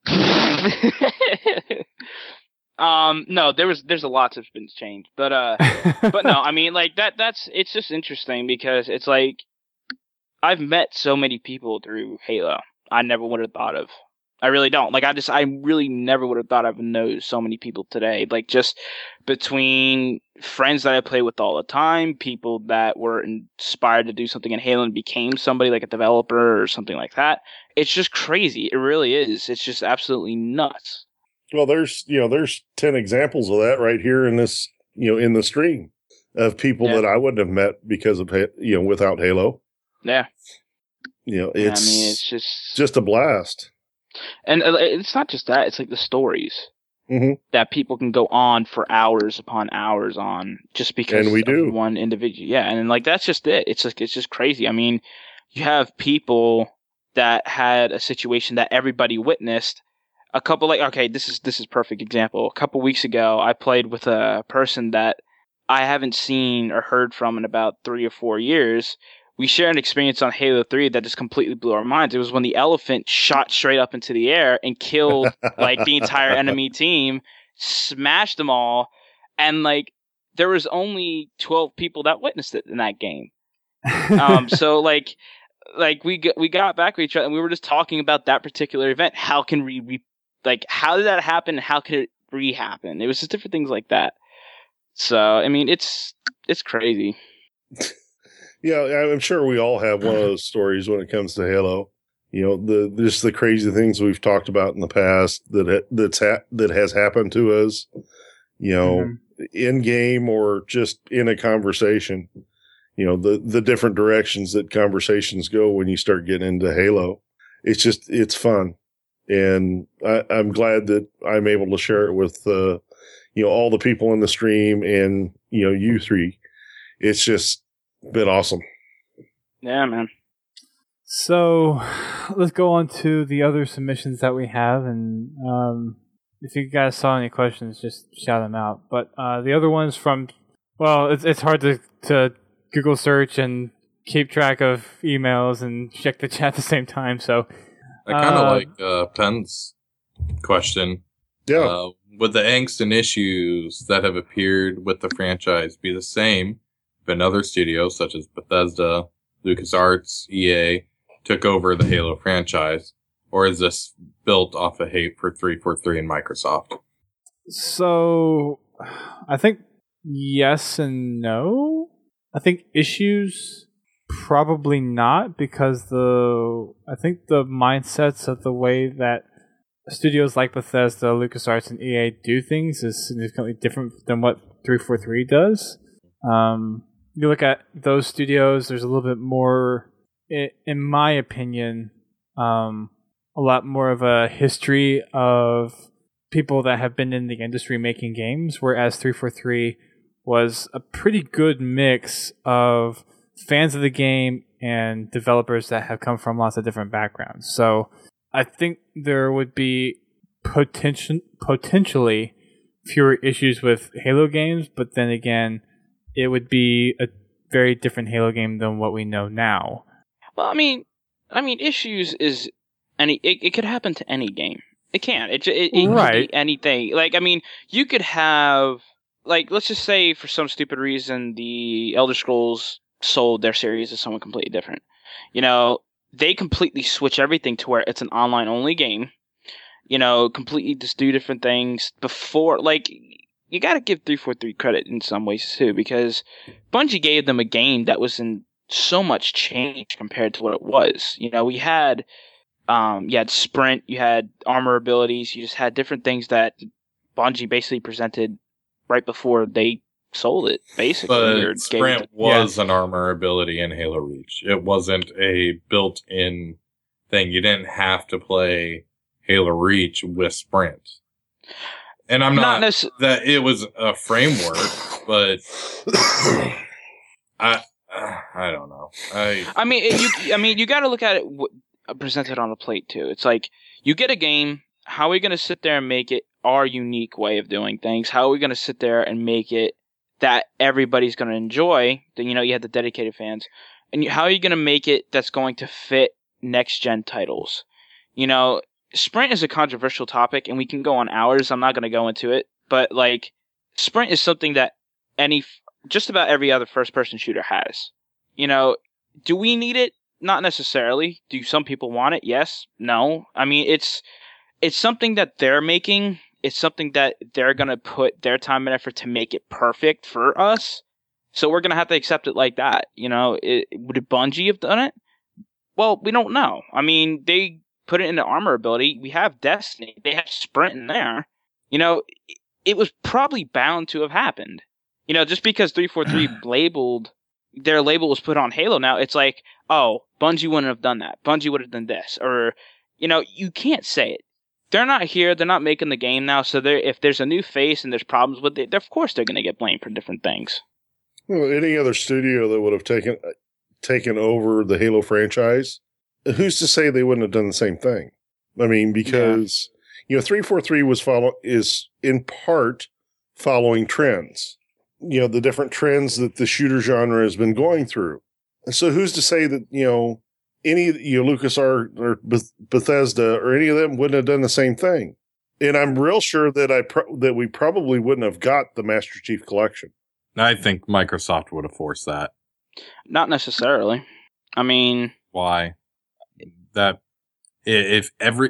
No, there's a lot of things changed, but no, I mean like that's it's just interesting because it's like I've met so many people through Halo I never would have thought of. I really don't. Like I really never would have thought I would know so many people today. Like just between friends that I play with all the time, people that were inspired to do something in Halo and became somebody like a developer or something like that. It's just crazy. It really is. It's just absolutely nuts. Well, there's 10 examples of that right here in this, in the stream of people that I wouldn't have met because of, without Halo. Yeah. It's just a blast. And it's not just that; it's like the stories that people can go on for hours upon hours on just because of one individual. Yeah, and like that's just it. It's just crazy. I mean, you have people that had a situation that everybody witnessed. A couple this is perfect example. A couple weeks ago, I played with a person that I haven't seen or heard from in about 3 or 4 years. We shared an experience on Halo 3 that just completely blew our minds. It was when the elephant shot straight up into the air and killed like the entire enemy team, smashed them all, and like there was only 12 people that witnessed it in that game. So like we got back with each other and we were just talking about that particular event. How can how did that happen? How could it re-happen? It was just different things like that. So I mean, it's crazy. Yeah, I'm sure we all have one of those stories when it comes to Halo. Just the crazy things we've talked about in the past that has happened to us. In game or just in a conversation. The different directions that conversations go when you start getting into Halo. It's fun, and I'm glad that I'm able to share it with all the people in the stream and you three. It's just been awesome. Yeah, man. So let's go on to the other submissions that we have, and if you guys saw any questions, just shout them out. But the other ones it's hard to Google search and keep track of emails and check the chat at the same time. So I kind of like Penn's question. Yeah. Would the angst and issues that have appeared with the franchise be the same if another studio, such as Bethesda, LucasArts, EA, took over the Halo franchise? Or is this built off of hate for 343 and Microsoft? So, I think yes and no. I think issues, probably not, because I think the mindsets of the way that studios like Bethesda, LucasArts, and EA do things is significantly different than what 343 does. You look at those studios, there's a little bit more, in my opinion, a lot more of a history of people that have been in the industry making games, whereas 343 was a pretty good mix of fans of the game and developers that have come from lots of different backgrounds. So I think there would be potentially fewer issues with Halo games, but then again, it would be a very different Halo game than what we know now. Well, I mean, issues is it could happen to any game. It can. It right. Could be anything. Like, I mean, you could have, like, let's just say for some stupid reason the Elder Scrolls sold their series to someone completely different. They completely switch everything to where it's an online only game. Completely just do different things before, like. You got to give 343 credit in some ways too, because Bungie gave them a game that was in so much change compared to what it was. We had, you had sprint, you had armor abilities, you just had different things that Bungie basically presented right before they sold it, basically. But sprint was an armor ability in Halo Reach. It wasn't a built-in thing. You didn't have to play Halo Reach with sprint. And I'm not that it was a framework, but I don't know. You got to look at it presented on a plate too. It's like you get a game. How are we going to sit there and make it our unique way of doing things? How are we going to sit there and make it that everybody's going to enjoy? Then you have the dedicated fans, and how are you going to make it that's going to fit next gen titles? Sprint is a controversial topic, and we can go on hours. I'm not going to go into it, but like Sprint is something that just about every other first person shooter has. Do we need it? Not necessarily. Do some people want it? Yes. No. I mean, it's something that they're making. It's something that they're going to put their time and effort to make it perfect for us. So we're going to have to accept it like that. Would Bungie have done it? Well, we don't know. I mean, they put it in the armor ability. We have Destiny. They have Sprint in there. It was probably bound to have happened. Just because 343 their label was put on Halo now, it's like, oh, Bungie wouldn't have done that. Bungie would have done this. Or, you can't say it. They're not here. They're not making the game now. So if there's a new face and there's problems with it, of course they're going to get blamed for different things. Well, any other studio that would have taken over the Halo franchise, who's to say they wouldn't have done the same thing? I mean, because 343 is in part following trends. The different trends that the shooter genre has been going through. And so who's to say that, any, LucasArts or Bethesda or any of them wouldn't have done the same thing? And I'm real sure that that we probably wouldn't have got the Master Chief Collection. I think Microsoft would have forced that. Not necessarily. I mean, why? That if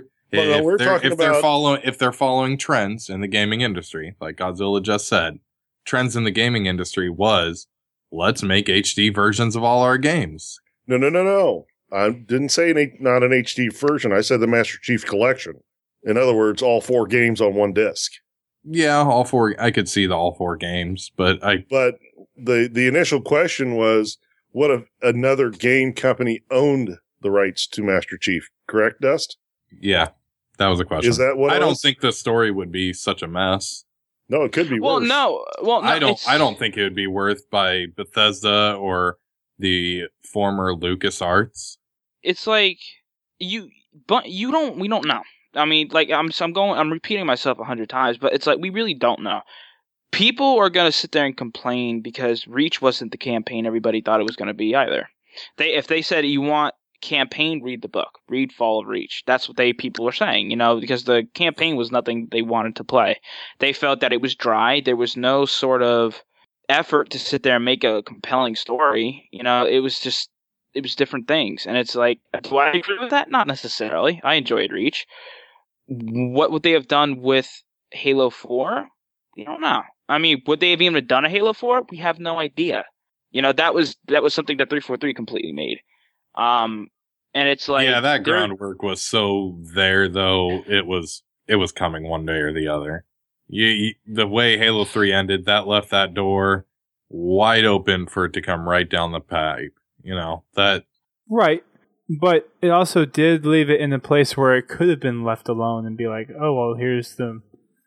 they're following trends in the gaming industry, like Godzilla just said, trends in the gaming industry was, let's make HD versions of all our games. No. I didn't say not an HD version. I said the Master Chief Collection. In other words, all 4 games on one disc. Yeah, all 4. I could see all 4 games, but the initial question was, what if another game company owned the rights to Master Chief? Correct, Dust? Yeah, that was a question. Is that what? I don't think the story would be such a mess. No, it could be worse. No, I don't think it would be worth by Bethesda or the former LucasArts. It's like we don't know. I mean, like I'm repeating myself 100 times, but it's like we really don't know. People are going to sit there and complain because Reach wasn't the campaign everybody thought it was going to be either. If they said you want campaign, read the book, read Fall of Reach. That's what people were saying, because the campaign was nothing they wanted to play. They felt that it was dry. There was no sort of effort to sit there and make a compelling story. It was different things. And it's like, do I agree with that? Not necessarily. I enjoyed Reach. What would they have done with Halo 4? We don't know. I mean, would they have even done a Halo 4? We have no idea. That was something that 343 completely made. And it's like, yeah, that groundwork was so there, though. It was coming one day or the other. The way Halo 3 ended, that left that door wide open for it to come right down the pipe. That. Right. But it also did leave it in a place where it could have been left alone and be like, oh, well, here's the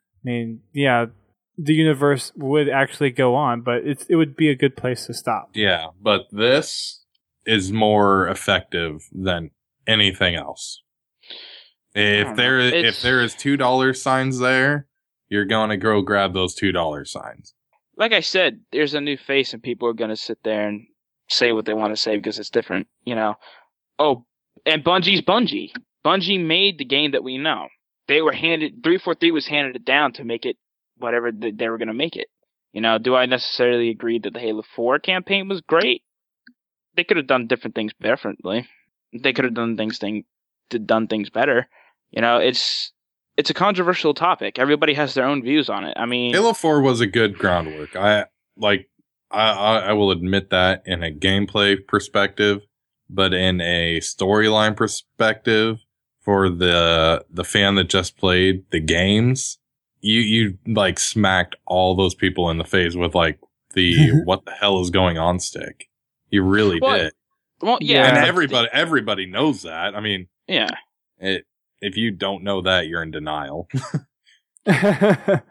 universe would actually go on, but it would be a good place to stop. Yeah, but this is more effective than anything else. If there is $2 signs there, you're going to go grab those $2 signs. Like I said, there's a new face and people are going to sit there and say what they want to say because it's different, Oh, and Bungie's Bungie. Bungie made the game that we know. 343 was handed it down to make it whatever they were going to make it. Do I necessarily agree that the Halo 4 campaign was great? They could have done different things differently. They could have done things better. It's a controversial topic. Everybody has their own views on it. I mean, Halo 4 was a good groundwork. I will admit that in a gameplay perspective, but in a storyline perspective, for the fan that just played the games, you like smacked all those people in the face with like the what the hell is going on stick. You really did. Well, yeah, and everybody knows that. I mean, yeah. If you don't know that, you're in denial.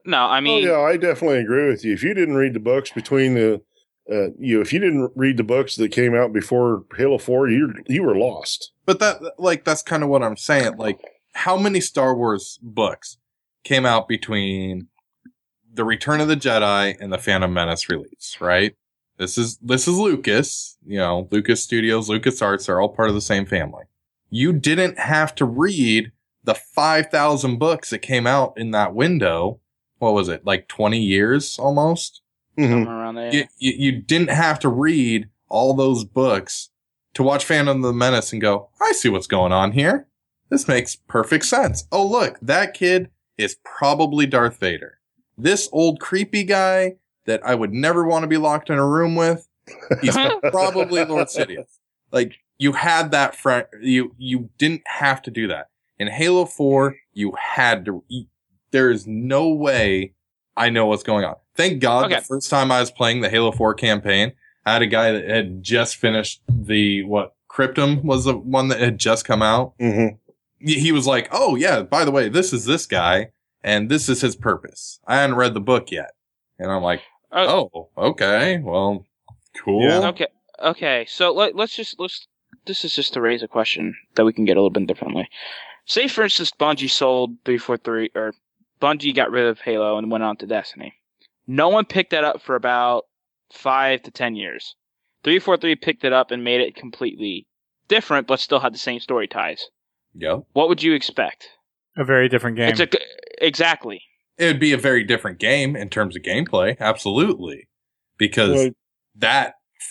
No, I mean, yeah, I definitely agree with you. If you didn't read the books between the, if you didn't read the books that came out before Halo 4, you were lost. But that's kind of what I'm saying. Like, how many Star Wars books came out between the Return of the Jedi and the Phantom Menace release, right? This is Lucas, Lucas Studios, LucasArts are all part of the same family. You didn't have to read the 5,000 books that came out in that window. What was it? Like 20 years almost? Somewhere around there. You didn't have to read all those books to watch Phantom of the Menace and go, I see what's going on here. This makes perfect sense. Oh, look, that kid is probably Darth Vader. This old creepy guy that I would never want to be locked in a room with, he's probably Lord Sidious. Like, you had that you didn't have to do that. In Halo 4, you had to. There is no way I know what's going on. Thank God the first time I was playing the Halo 4 campaign, I had a guy that had just finished Cryptum was the one that had just come out. Mm-hmm. He was like, oh, yeah, by the way, this is this guy, and this is his purpose. I hadn't read the book yet. And I'm like, oh, okay, well, cool. Yeah. Okay, so this is just to raise a question that we can get a little bit differently. Say, for instance, Bungie sold 343, or Bungie got rid of Halo and went on to Destiny. No one picked that up for about 5 to 10 years. 343 picked it up and made it completely different, but still had the same story ties. Yep. What would you expect? A very different game. Exactly. It would be a very different game in terms of gameplay, absolutely. Because that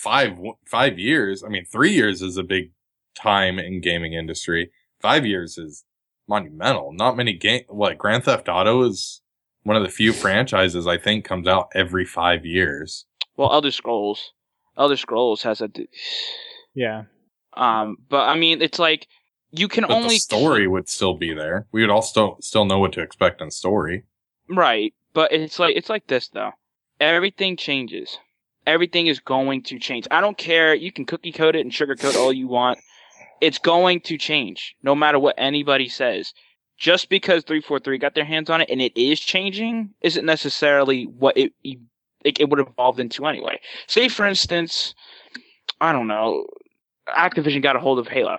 5 years, 3 years is a big time in gaming industry. 5 years is monumental. Not many Grand Theft Auto is one of the few franchises I think comes out every 5 years. Well, Elder Scrolls has a yeah. But it's like you can only the story would still be there. We would all still know what to expect in story. Right, but it's like this though. Everything changes. Everything is going to change. I don't care. You can cookie code it and sugarcoat all you want. It's going to change, no matter what anybody says. Just because 343 got their hands on it and it is changing, isn't necessarily what it would have evolved into anyway. Say, for instance, I don't know, Activision got a hold of Halo.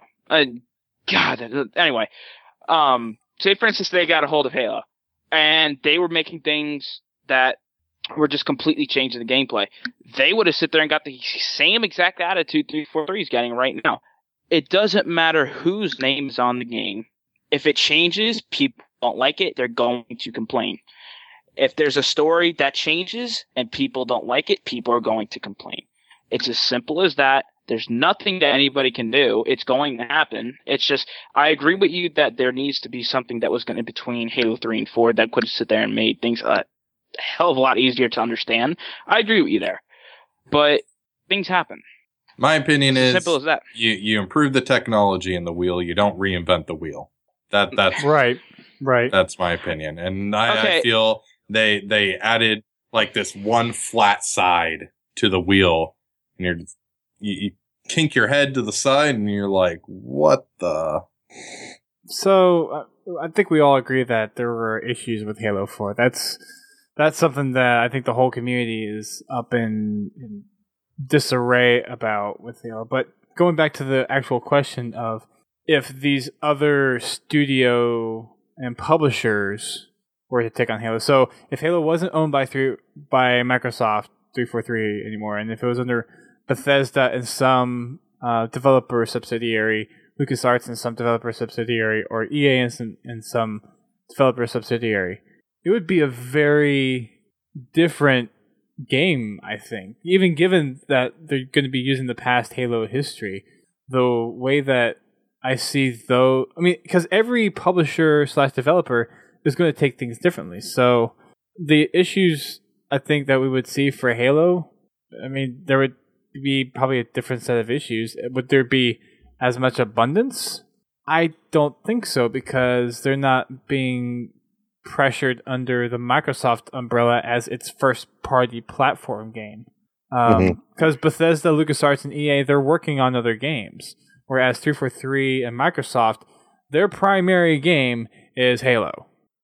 Anyway, say, for instance, they got a hold of Halo, and they were making things that were just completely changing the gameplay. They would have sit there and got the same exact attitude 343 is getting right now. It doesn't matter whose name is on the game. If it changes, people don't like it, they're going to complain. If there's a story that changes and people don't like it, people are going to complain. It's as simple as that. There's nothing that anybody can do. It's going to happen. It's just, I agree with you that there needs to be something that was going to between Halo 3 and 4 that could have sit there and made things a hell of a lot easier to understand. I agree with you there. But things happen. My opinion is simple as that. You improve the technology in the wheel. You don't reinvent the wheel. That's right. That's my opinion. And I feel they added like this one flat side to the wheel, and you kink your head to the side, and you're like, what the? So I think we all agree that there were issues with Halo 4. That's something that I think the whole community is up in disarray about with Halo. But going back to the actual question of if these other studio and publishers were to take on Halo. So if Halo wasn't owned by Microsoft 343 anymore, and if it was under Bethesda and some developer subsidiary, LucasArts and some developer subsidiary, or EA and some developer subsidiary, it would be a very different game, I think. Even given that they're going to be using the past Halo history, the way that I see because every publisher / developer is going to take things differently. So the issues I think that we would see for Halo, there would be probably a different set of issues. Would there be as much abundance? I don't think so, because they're not being pressured under the Microsoft umbrella as its first-party platform game. Because Bethesda, LucasArts, and EA, they're working on other games. Whereas 343 and Microsoft, their primary game is Halo.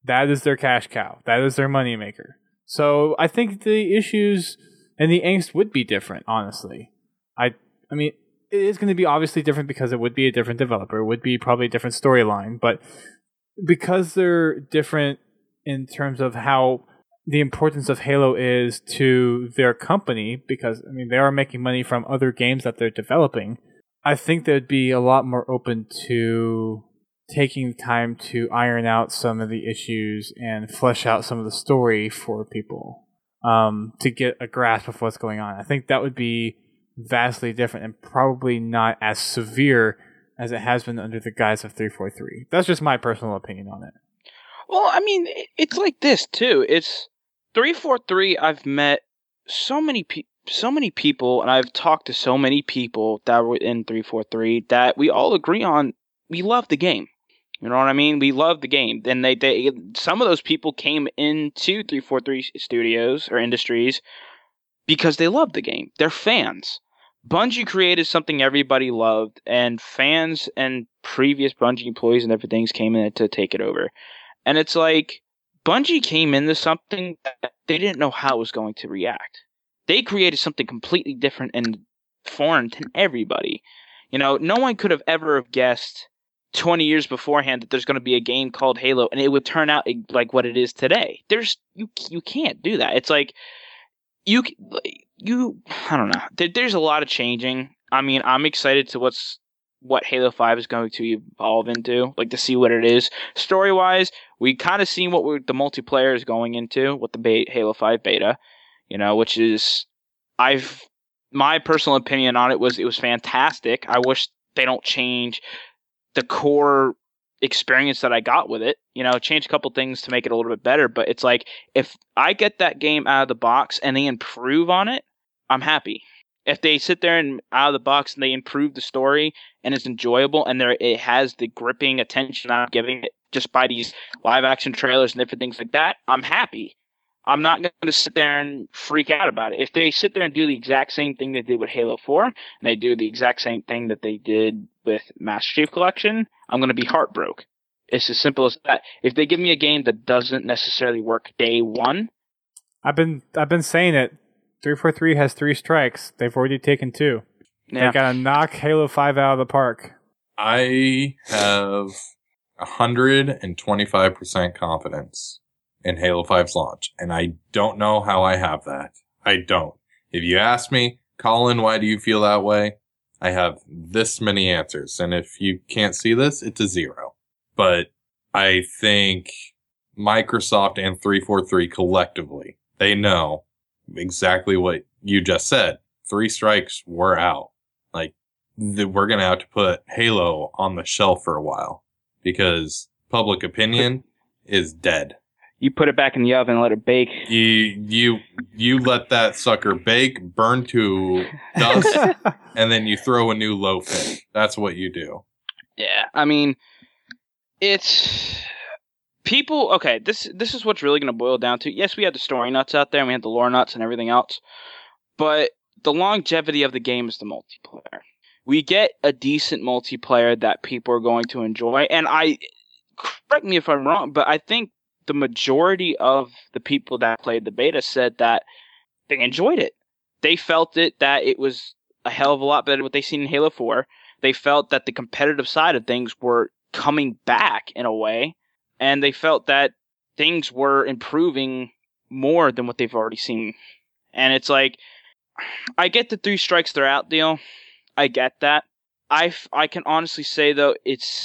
That is their cash cow. That is their moneymaker. So I think the issues and the angst would be different, honestly. I mean, it is going to be obviously different because it would be a different developer. It would be probably a different storyline. But because they're different in terms of how the importance of Halo is to their company, because, I mean, they are making money from other games that they're developing, I think they'd be a lot more open to taking time to iron out some of the issues and flesh out some of the story for people to get a grasp of what's going on. I think that would be vastly different and probably not as severe as it has been under the guise of 343. That's just my personal opinion on it. Well, I mean, it's like this too. It's 343. I've met so many people, and I've talked to so many people that were in 343 that we all agree on. We love the game. You know what I mean? We love the game. And they some of those people came into 343 Studios or Industries because they love the game. They're fans. Bungie created something everybody loved, and fans and previous Bungie employees and everything came in to take it over. And it's like, Bungie came into something that they didn't know how it was going to react. They created something completely different and foreign to everybody. You know, no one could have ever have guessed 20 years beforehand that there's going to be a game called Halo and it would turn out like what it is today. You can't do that. It's like, I don't know. There's a lot of changing. I mean, I'm excited to what Halo 5 is going to evolve into, like to see what it is. Story-wise, we kind of seen what the multiplayer is going into with the Halo 5 beta, you know, which is, my personal opinion on it was fantastic. I wish they don't change the core experience that I got with it, you know, change a couple things to make it a little bit better. But it's like, if I get that game out of the box and they improve on it, I'm happy. If they sit there and out of the box and they improve the story and it's enjoyable and it has the gripping attention I'm giving it just by these live action trailers and different things like that, I'm happy. I'm not going to sit there and freak out about it. If they sit there and do the exact same thing they did with Halo 4 and they do the exact same thing that they did with Master Chief Collection, I'm going to be heartbroken. It's as simple as that. If they give me a game that doesn't necessarily work day one, I've been saying it. 343 has 3 strikes. They've already taken 2. yeah. They gotta knock Halo 5 out of the park. I have 125% confidence in Halo 5's launch, and I don't know how I have that. I don't. If you ask me, Colin, why do you feel that way? I have this many answers, and if you can't see this, it's a 0. But I think Microsoft and 343 collectively, they know exactly what you just said. 3 strikes, we're out. Like, we're going to have to put Halo on the shelf for a while because public opinion is dead. You put it back in the oven and let it bake. You let that sucker bake, burn to dust, and then you throw a new loaf in. That's what you do. Yeah, I mean, it's people. Okay, this is what's really going to boil down to. Yes, we have the story nuts out there, and we have the lore nuts and everything else, but the longevity of the game is the multiplayer. We get a decent multiplayer that people are going to enjoy, and correct me if I'm wrong, but I think the majority of the people that played the beta said that they enjoyed it. They felt that it was a hell of a lot better than what they seen in Halo 4. They felt that the competitive side of things were coming back in a way, and they felt that things were improving more than what they've already seen. And it's like, I get the 3 strikes they're out deal. I get that. I can honestly say though,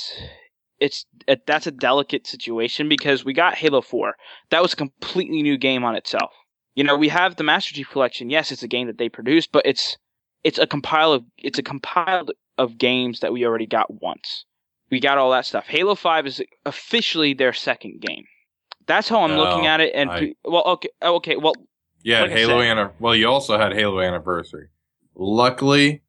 that's a delicate situation because we got Halo 4. That was a completely new game on itself. You know, we have the Master Chief Collection. Yes, it's a game that they produced, but it's a compiled of games that we already got once. We got all that stuff. Halo 5 is officially their second game. That's how I'm looking at it. And okay. Well, yeah, like Halo you also had Halo Anniversary. Luckily,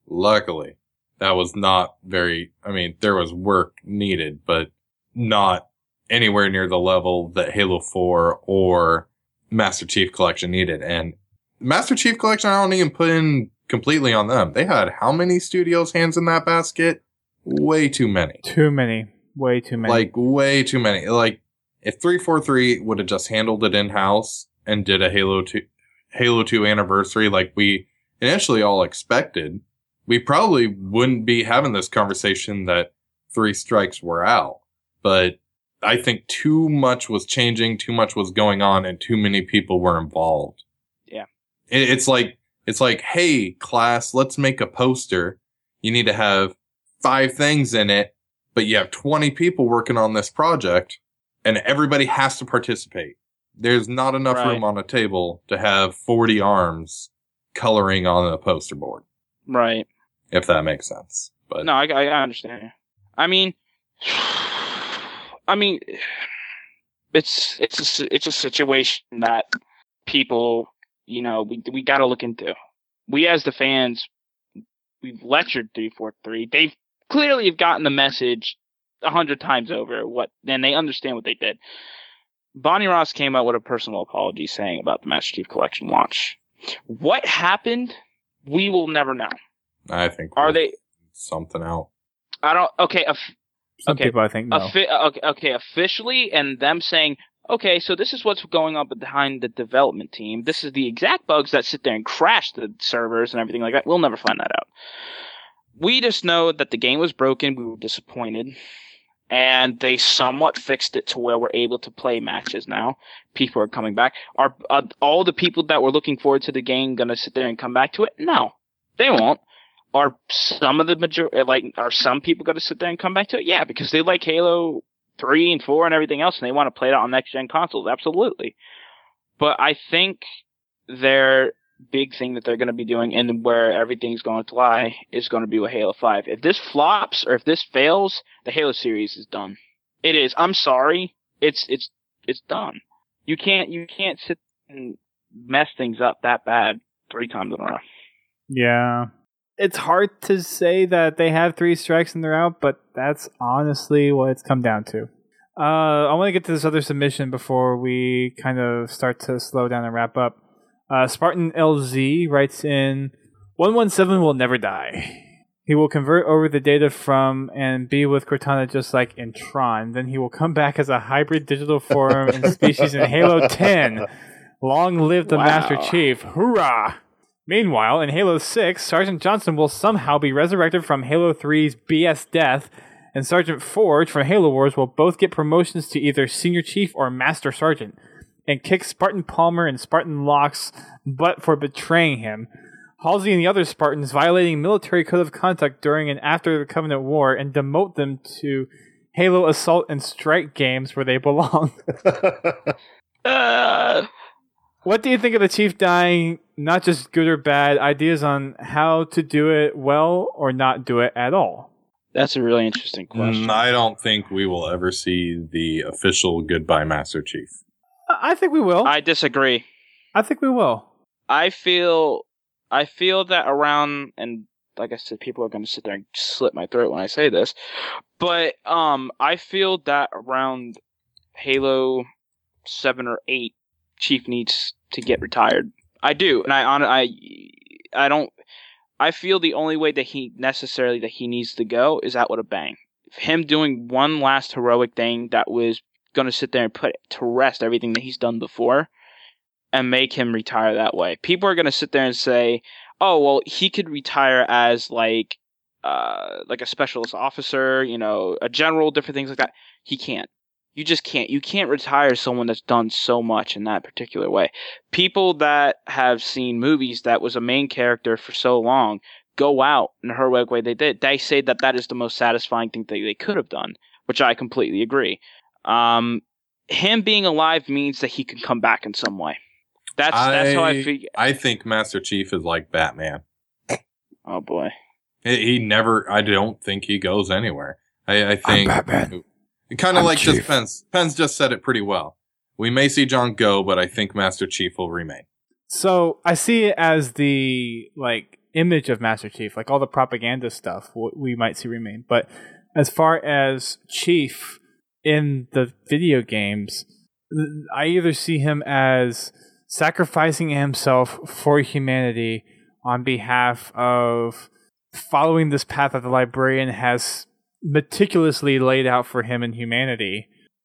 that was not very, I mean, there was work needed, but not anywhere near the level that Halo 4 or Master Chief Collection needed. And Master Chief Collection, I don't even put in completely on them. They had how many studios' hands in that basket? Way too many. Too many. Way too many. Like, way too many. Like, if 343 would have just handled it in-house and did a Halo 2 anniversary like we initially all expected, we probably wouldn't be having this conversation that 3 strikes were out. But I think too much was changing, too much was going on, and too many people were involved. Yeah. It's like, hey, class, let's make a poster. You need to have 5 things in it, but you have 20 people working on this project, and everybody has to participate. There's not enough room on a table to have 40 arms coloring on a poster board. Right. If that makes sense. But no, I understand. I mean, it's a situation that people, we got to look into. We as the fans, we've lectured 343. They've clearly have gotten the message 100 times over and they understand what they did. Bonnie Ross came out with a personal apology saying about the Master Chief Collection launch. What happened? We will never know. I think are they something out? I don't. Okay. Some people I think no. Okay. Officially, and them saying, okay, so this is what's going on behind the development team. This is the exact bugs that sit there and crash the servers and everything like that. We'll never find that out. We just know that the game was broken. We were disappointed. And they somewhat fixed it to where we're able to play matches now. People are coming back. Are all the people that were looking forward to the game going to sit there and come back to it? No, they won't. Are some of the are some people going to sit there and come back to it? Yeah, because they like Halo 3 and 4 and everything else, and they want to play it on next-gen consoles. Absolutely. But I think their big thing that they're going to be doing and where everything's going to lie is going to be with Halo 5. If this flops or if this fails, the Halo series is done. It is. I'm sorry. It's done. You can't sit and mess things up that bad 3 times in a row. Yeah. It's hard to say that they have 3 strikes and they're out, but that's honestly what it's come down to. I want to get to this other submission before we kind of start to slow down and wrap up. Spartan LZ writes in, 117 will never die. He will convert over the data from and be with Cortana just like in Tron. Then he will come back as a hybrid digital form and species in Halo 10. Long live the Master Chief. Hoorah! Meanwhile, in Halo 6, Sergeant Johnson will somehow be resurrected from Halo 3's BS death, and Sergeant Forge from Halo Wars will both get promotions to either Senior Chief or Master Sergeant, and kick Spartan Palmer and Spartan Locke's butt for betraying him. Halsey and the other Spartans violating military code of conduct during and after the Covenant War, and demote them to Halo Assault and Strike games where they belong. What do you think of the Chief dying? Not just good or bad, ideas on how to do it well or not do it at all? That's a really interesting question. I don't think we will ever see the official goodbye Master Chief. I think we will. I disagree. I think we will. I feel that around, and like I said, people are going to sit there and slit my throat when I say this, but I feel that around Halo 7 or 8, Chief needs to get retired. I do, and I don't. I feel the only way that he needs to go is out with a bang. Him doing one last heroic thing that was going to sit there and put to rest everything that he's done before, and make him retire that way. People are going to sit there and say, "Oh, well, he could retire as like a specialist officer, a general, different things like that." He can't. You just can't. You can't retire someone that's done so much in that particular way. People that have seen movies that was a main character for so long go out in a heroic way they did. They say that is the most satisfying thing that they could have done, which I completely agree. Him being alive means that he can come back in some way. That's how I feel. I think Master Chief is like Batman. Oh boy. He never. I don't think he goes anywhere. I think. I'm Batman. Kind of like just Pence. Pence just said it pretty well. We may see John go, but I think Master Chief will remain. So I see it as the image of Master Chief, like all the propaganda stuff we might see remain. But as far as Chief in the video games, I either see him as sacrificing himself for humanity on behalf of following this path that the Librarian has meticulously laid out for him in humanity,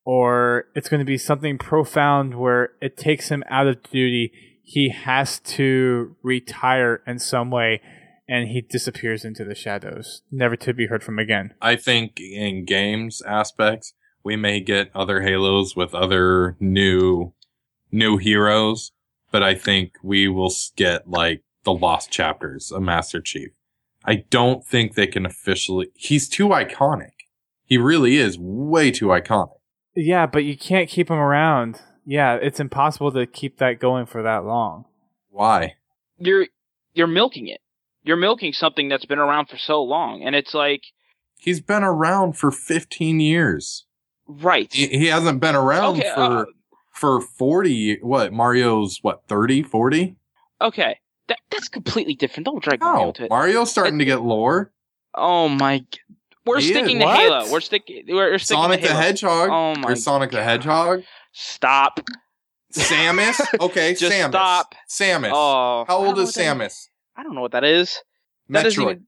or it's going to be something profound where it takes him out of duty. He has to retire in some way, and he disappears into the shadows, never to be heard from again. I think in games aspects, we may get other Halos with other new heroes, but I think we will get like the lost chapters of Master Chief. I don't think they can officially. He's too iconic. He really is way too iconic. Yeah, but you can't keep him around. Yeah, it's impossible to keep that going for that long. Why? You're milking it. You're milking something that's been around for so long, and it's like he's been around for 15 years. Right. He hasn't been around for 40. What, Mario's 30, 40? Okay. That's completely different. Don't drag Mario to it. Mario's starting to get lore. Oh my! We're sticking to Halo. We're sticking. Sonic the Hedgehog. Oh my! There's Sonic the Hedgehog. Stop. Samus. Okay, just Samus. Stop. Samus. Oh, how old is Samus? I don't know what that is. Metroid.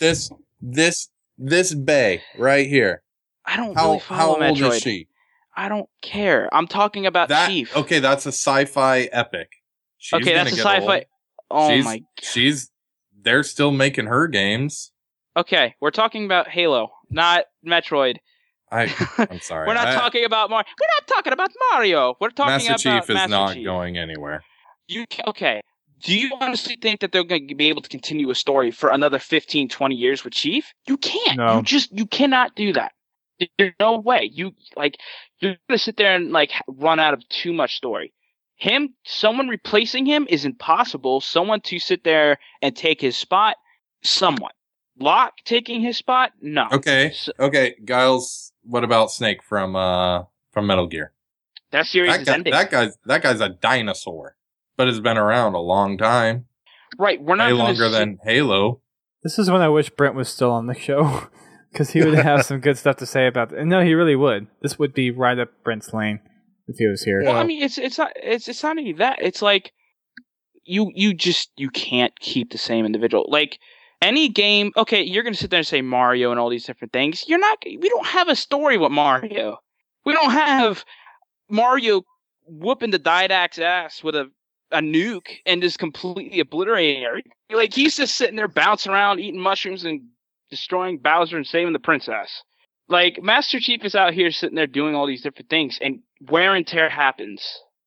This Bay right here. I don't really follow Metroid. How old is she? I don't care. I'm talking about Chief. Okay, that's a sci-fi epic. Okay, that's a sci-fi. Oh my! They're still making her games. Okay, we're talking about Halo, not Metroid. I'm sorry. We're not talking about Mario. We're not talking about Mario. We're talking Master about Chief is not going anywhere. Okay. Do you honestly think that they're going to be able to continue a story for another 15, 20 years with Chief? You can't. No. You cannot do that. There's no way. You're going to sit there and run out of too much story. Someone replacing him is impossible. Someone to sit there and take his spot, someone. Locke taking his spot? No. Okay. Okay, Giles, what about Snake from Metal Gear? That series is ending. That guy's a dinosaur, but has been around a long time. Right, we're not way longer than Halo. This is when I wish Brent was still on the show, because he would have some good stuff to say about it. And no, he really would. This would be right up Brent's lane if he was here. Well, I mean, it's not only that. It's like you can't keep the same individual. Like any game, okay, you're gonna sit there and say Mario and all these different things. We don't have a story with Mario. We don't have Mario whooping the Didact's ass with a nuke and just completely obliterating everything. Like he's just sitting there bouncing around, eating mushrooms and destroying Bowser and saving the princess. Like Master Chief is out here sitting there doing all these different things, and wear and tear happens.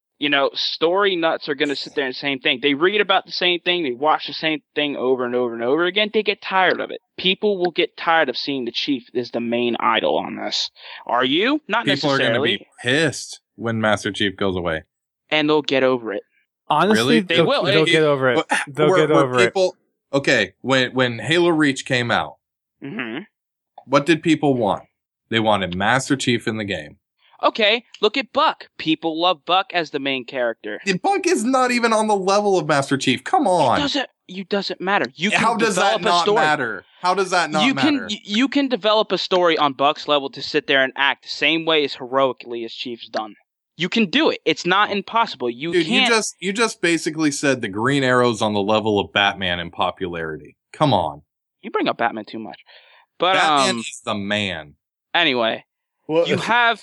Story nuts are going to sit there and the same thing. They read about the same thing. They watch the same thing over and over and over again. They get tired of it. People will get tired of seeing the Chief as the main idol on this. Are you? Not People necessarily. People are going to be pissed when Master Chief goes away. And they'll get over it. Honestly, really? They'll get over it. They'll get over it. Okay, when Halo Reach came out, mm-hmm. What did people want? They wanted Master Chief in the game. Okay, look at Buck. People love Buck as the main character. Buck is not even on the level of Master Chief. Come on. It doesn't matter. How does that not matter? How does that not matter? You can develop a story on Buck's level to sit there and act the same way as heroically as Chief's done. You can do it. It's not impossible. You just basically said the Green Arrow's on the level of Batman in popularity. Come on. You bring up Batman too much. But Batman is the man. Anyway, well, you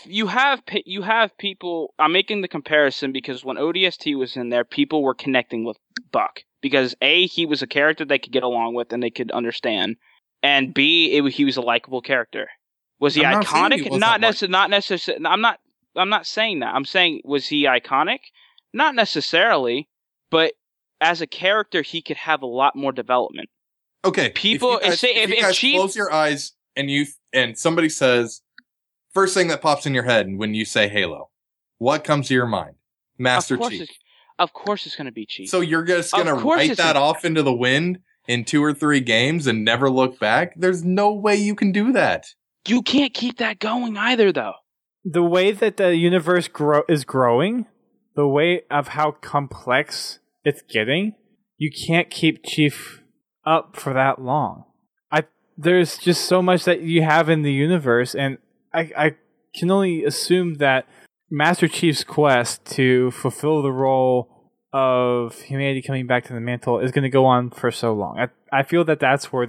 have people. I'm making the comparison because when ODST was in there, people were connecting with Buck because A, he was a character they could get along with and they could understand, and B, he was a likable character. Was he iconic? Not necessarily. I'm not saying that. I'm saying, was he iconic? Not necessarily, but as a character, he could have a lot more development. Okay, people if you guys close your eyes and somebody says, first thing that pops in your head when you say Halo, what comes to your mind? Master Chief. Of course, it's going to be Chief. So you're just going to write that off into the wind in 2 or 3 games and never look back? There's no way you can do that. You can't keep that going either, though. The way that the universe is growing, the way of how complex it's getting, you can't keep Chief up for that long. There's just so much that you have in the universe, and I can only assume that Master Chief's quest to fulfill the role of humanity coming back to the mantle is going to go on for so long. I feel that that's where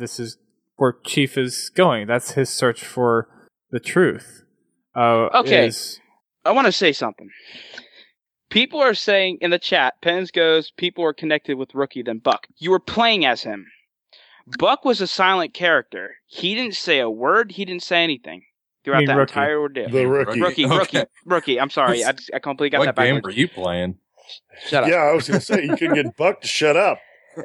Chief is going. That's his search for the truth. Okay. I want to say something. People are saying in the chat, Pens goes, people are connected with Rookie than Buck. You were playing as him. Buck was a silent character. He didn't say a word. He didn't say anything throughout that Rookie. entire ordeal. The Rookie. Rookie. I'm sorry. I completely got that backwards. What game were you playing? Shut up. Yeah, I was going to say, you can get Buck to shut up.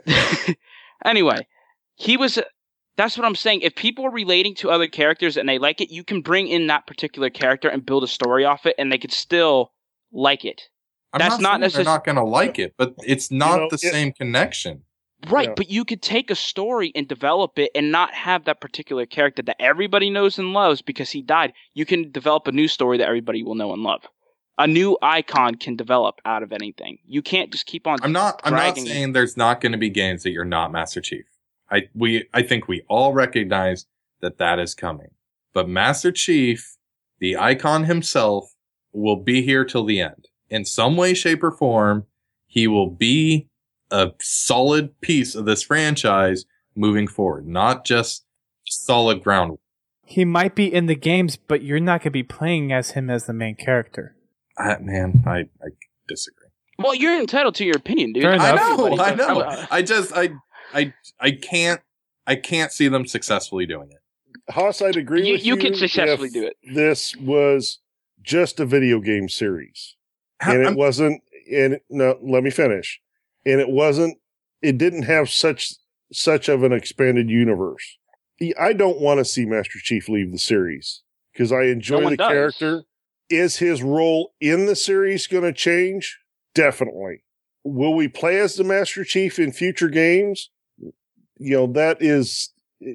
Anyway, he was... That's what I'm saying. If people are relating to other characters and they like it, you can bring in that particular character and build a story off it, and they could still like it. That's not necessarily they're not going to like it, but it's not the same connection. Right, yeah. But you could take a story and develop it and not have that particular character that everybody knows and loves because he died. You can develop a new story that everybody will know and love. A new icon can develop out of anything. You can't just keep on. I'm not saying there's not going to be games that you're not Master Chief. I think we all recognize that is coming. But Master Chief, the icon himself, will be here till the end. In some way, shape, or form, he will be a solid piece of this franchise moving forward, not just solid ground. He might be in the games, but you're not going to be playing as him as the main character. I disagree. Well, you're entitled to your opinion, dude. I know. I can't see them successfully doing it. Haas, I'd agree with you. You can successfully do it. This was just a video game series. And it wasn't, let me finish. And it didn't have such of an expanded universe. I don't want to see Master Chief leave the series because I enjoy the character. Is his role in the series going to change? Definitely. Will we play as the Master Chief in future games? That is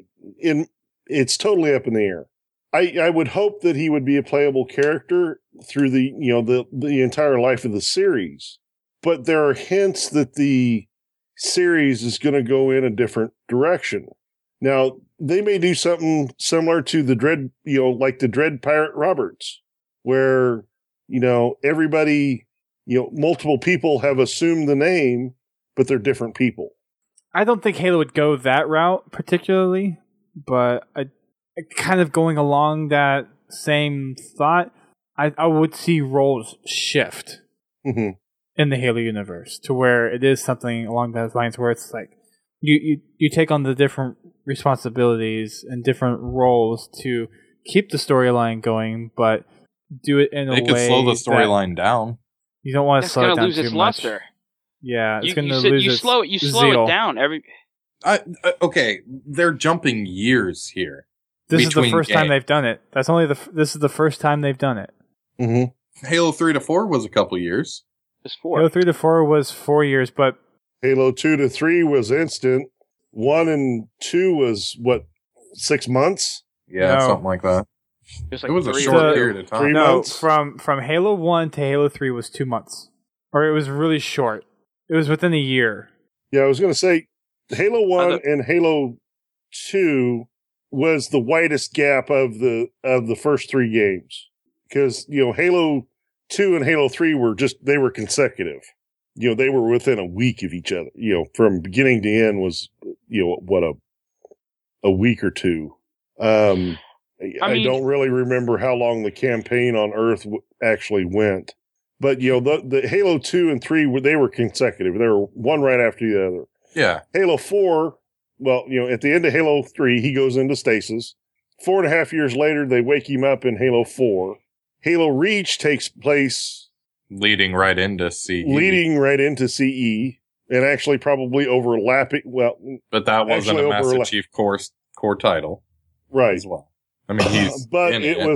it's totally up in the air. I would hope that he would be a playable character through the entire life of the series. But there are hints that the series is going to go in a different direction. Now, they may do something similar to the Dread, like the Dread Pirate Roberts, where, everybody, multiple people have assumed the name, but they're different people. I don't think Halo would go that route particularly, but kind of going along that same thought, I would see roles shift in the Halo universe to where it is something along those lines where it's like you take on the different responsibilities and different roles to keep the storyline going, but do it in a way they could slow the storyline down. You don't want to slow it down too much. Luster. Yeah, it's going to lose its slow it down every. Okay, they're jumping years here. This is the first time they've done it. This is the first time they've done it. Mm-hmm. Halo 3 to 4 was a couple years. It was 4. Halo 3 to 4 was 4 years, but Halo 2 to 3 was instant. 1 and 2 was 6 months? Yeah, something like that. It was a short period of time. 3 months? From Halo 1 to Halo 3 was 2 months. Or it was really short. It was within a year. Yeah, I was going to say Halo 1 and Halo 2 was the widest gap of the first 3 games. Because, Halo 2 and Halo 3 they were consecutive. They were within a week of each other. From beginning to end was, a week or two. I don't really remember how long the campaign on Earth actually went. But, the Halo 2 and 3, they were consecutive. They were one right after the other. Yeah. Halo 4, at the end of Halo 3, he goes into stasis. 4.5 years later, they wake him up in Halo 4. Halo Reach takes place... Leading right into CE. And actually probably overlapping... But that wasn't a Master Chief core title. Right. As well. I mean, he's... But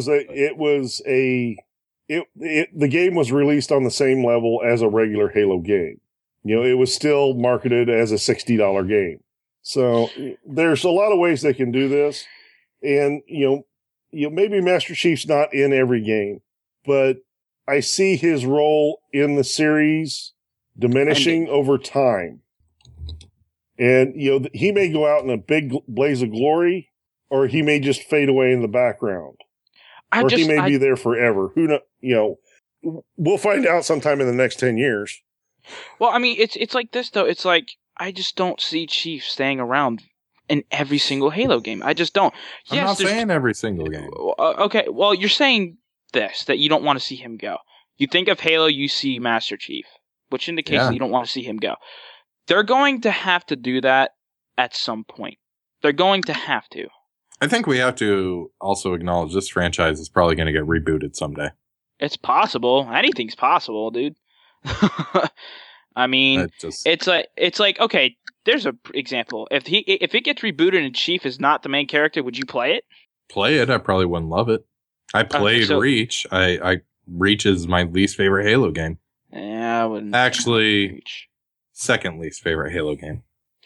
the game was released on the same level as a regular Halo game. It was still marketed as a $60 game. So there's a lot of ways they can do this. And, maybe Master Chief's not in every game, but I see his role in the series diminishing over time. And, he may go out in a big blaze of glory, or he may just fade away in the background. He may be there forever. Who knows? We'll find out sometime in the next 10 years. Well, I mean, it's like this, though. It's like, I just don't see Chief staying around in every single Halo game. I just don't. I'm not saying every single game. Okay, well, you're saying this, that you don't want to see him go. You think of Halo, you see Master Chief, which indicates that you don't want to see him go. They're going to have to do that at some point. They're going to have to. I think we have to also acknowledge this franchise is probably going to get rebooted someday. It's possible. Anything's possible, dude. I mean, it's like okay. There's an example. If it gets rebooted and Chief is not the main character, would you play it? Play it. I probably wouldn't love it. I played Reach. Reach is my least favorite Halo game. Yeah, I wouldn't. Actually, Reach. Second least favorite Halo game.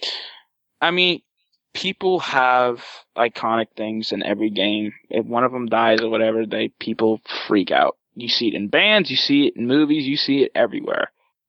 I mean, people have iconic things in every game. If one of them dies or whatever, people freak out. You see it in bands, you see it in movies, you see it everywhere.